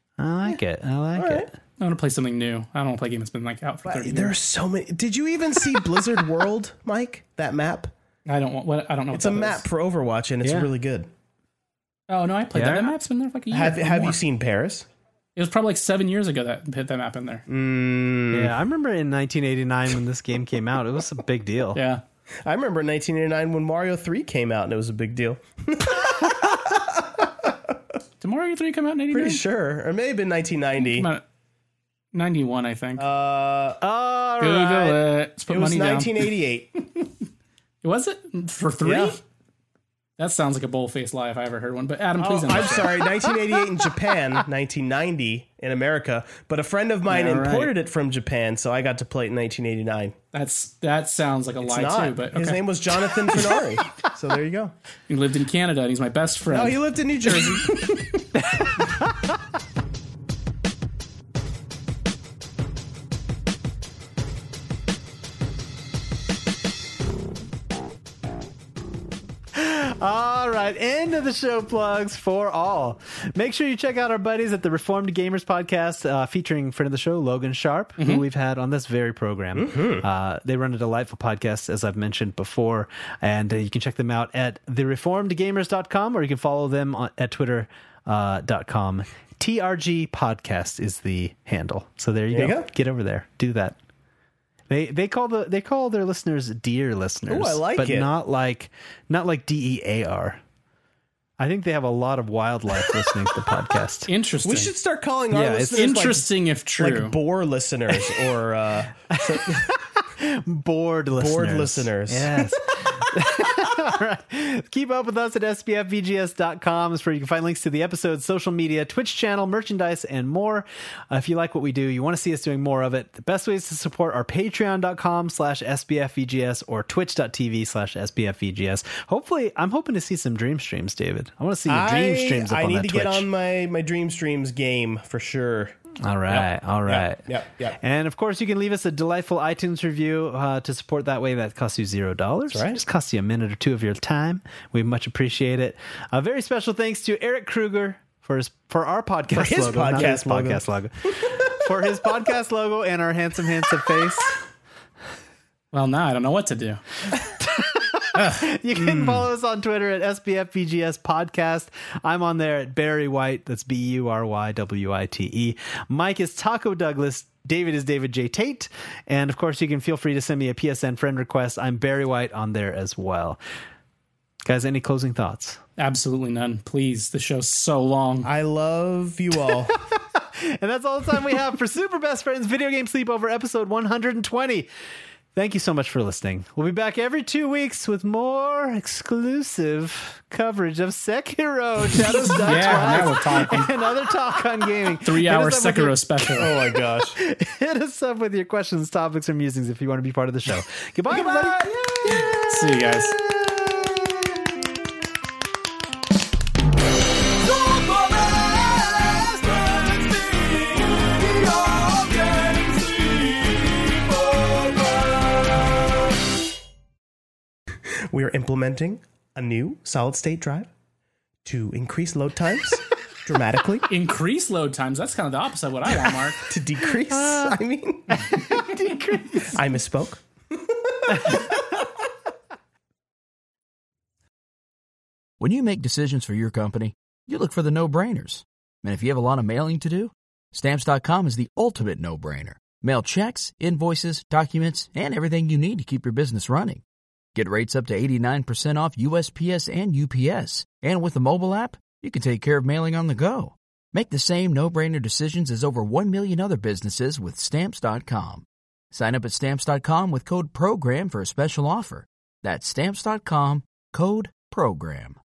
I like yeah. it. I like All it. Right. I want to play something new. I don't want to play a game that's been like out for thirty There are years. so many. Did you even see Blizzard World, Mike? That map? I don't want. What I don't know. It's what a that map is. for Overwatch, and it's Yeah. really good. Oh no, I played Yeah. that. That map's been there for like a year. Have or Have more. you seen Paris? It was probably like seven years ago that hit that map in there. Mm, Yeah, I remember in nineteen eighty-nine when this game came out, it was a big deal. Yeah. I remember in nineteen eighty-nine when Mario three came out, and it was a big deal. Did Mario three come out in eighty-nine? Pretty sure, or maybe in nineteen ninety. Came out ninety-one, I think. Uh, All Google right. it. Let's put it was money down. nineteen eighty-eight. Was it for three? Yeah. That sounds like a bull-faced lie if I ever heard one. But Adam, Oh, please. I'm interrupt. sorry, nineteen eighty-eight in Japan, nineteen ninety in America. But a friend of mine Yeah, right. imported it from Japan, so I got to play it in nineteen eighty-nine. That's that sounds like a It's lie not. too. But His okay. name was Jonathan Fenari. So there you go. He lived in Canada and he's my best friend. No, he lived in New Jersey. All right, end of the show plugs for all. Make sure you check out our buddies at the Reformed Gamers podcast, uh, featuring friend of the show, Logan Sharp, mm-hmm. who we've had on this very program. Mm-hmm. Uh, they run a delightful podcast, as I've mentioned before, and uh, you can check them out at the reformed gamers dot com, or you can follow them on, at twitter dot com. T R G Podcast is the handle. So there you, There go. you go. Get over there. Do that. They they call the they call their listeners dear listeners. Ooh, I like but it. not like not like D E A R. I think they have a lot of wildlife listening to the podcast. Interesting. We should start calling our Yeah, it's listeners Interesting if like, true. like boar listeners or uh, Bored listeners. bored listeners. Yes. All right. Keep up with us at S B F V G S dot com. Is where you can find links to the episodes, social media, Twitch channel, merchandise, and more. Uh, if you like what we do, you want to see us doing more of it, the best ways to support are patreon dot com slash S B F V G S or twitch dot T V slash S B F V G S. Hopefully, I'm hoping to see some dream streams, David. I want to see your dream I, streams up I on need that to Twitch. get on my, my Dream Streams game for sure. All right. Yep. All right. Yep. Yep. Yep. And of course, you can leave us a delightful iTunes review uh, to support that way. That costs you zero dollars. That's right. It just costs you a minute or two of your time. We much appreciate it. A very special thanks to Eric Kruger for his for our podcast For his logo, not podcast his logo. podcast logo, for his podcast logo and our handsome, handsome face. Well, now I don't know what to do. You can follow us on Twitter at S B F B G S Podcast. I'm on there at Barry White. That's B U R Y W I T E. Mike is Taco Douglas. David is David J. Tate. And of course, you can feel free to send me a P S N friend request. I'm Barry White on there as well. Guys, any closing thoughts? Absolutely none. Please. The show's so long. I love you all. And that's all the time we have for Super Best Friends Video Game Sleepover episode one hundred twenty. Thank you so much for listening. We'll be back every two weeks with more exclusive coverage of Sekiro, Shadows Die Yeah, now we're Twice, talking. and other talk on gaming. Three-hour Hit us up with Sekiro your- special. Oh my gosh. Hit us up with your questions, topics, or musings if you want to be part of the show. Goodbye, everybody. See you guys. We are implementing a new solid state drive to increase load times dramatically. Increase load times. That's kind of the opposite of what I want, Mark. To decrease, I mean. Decrease. I misspoke. When you make decisions for your company, you look for the no-brainers. And if you have a lot of mailing to do, Stamps dot com is the ultimate no-brainer. Mail checks, invoices, documents, and everything you need to keep your business running. Get rates up to eighty-nine percent off U S P S and U P S. And with the mobile app, you can take care of mailing on the go. Make the same no-brainer decisions as over one million other businesses with Stamps dot com. Sign up at Stamps dot com with code PROGRAM for a special offer. That's Stamps dot com, code PROGRAM.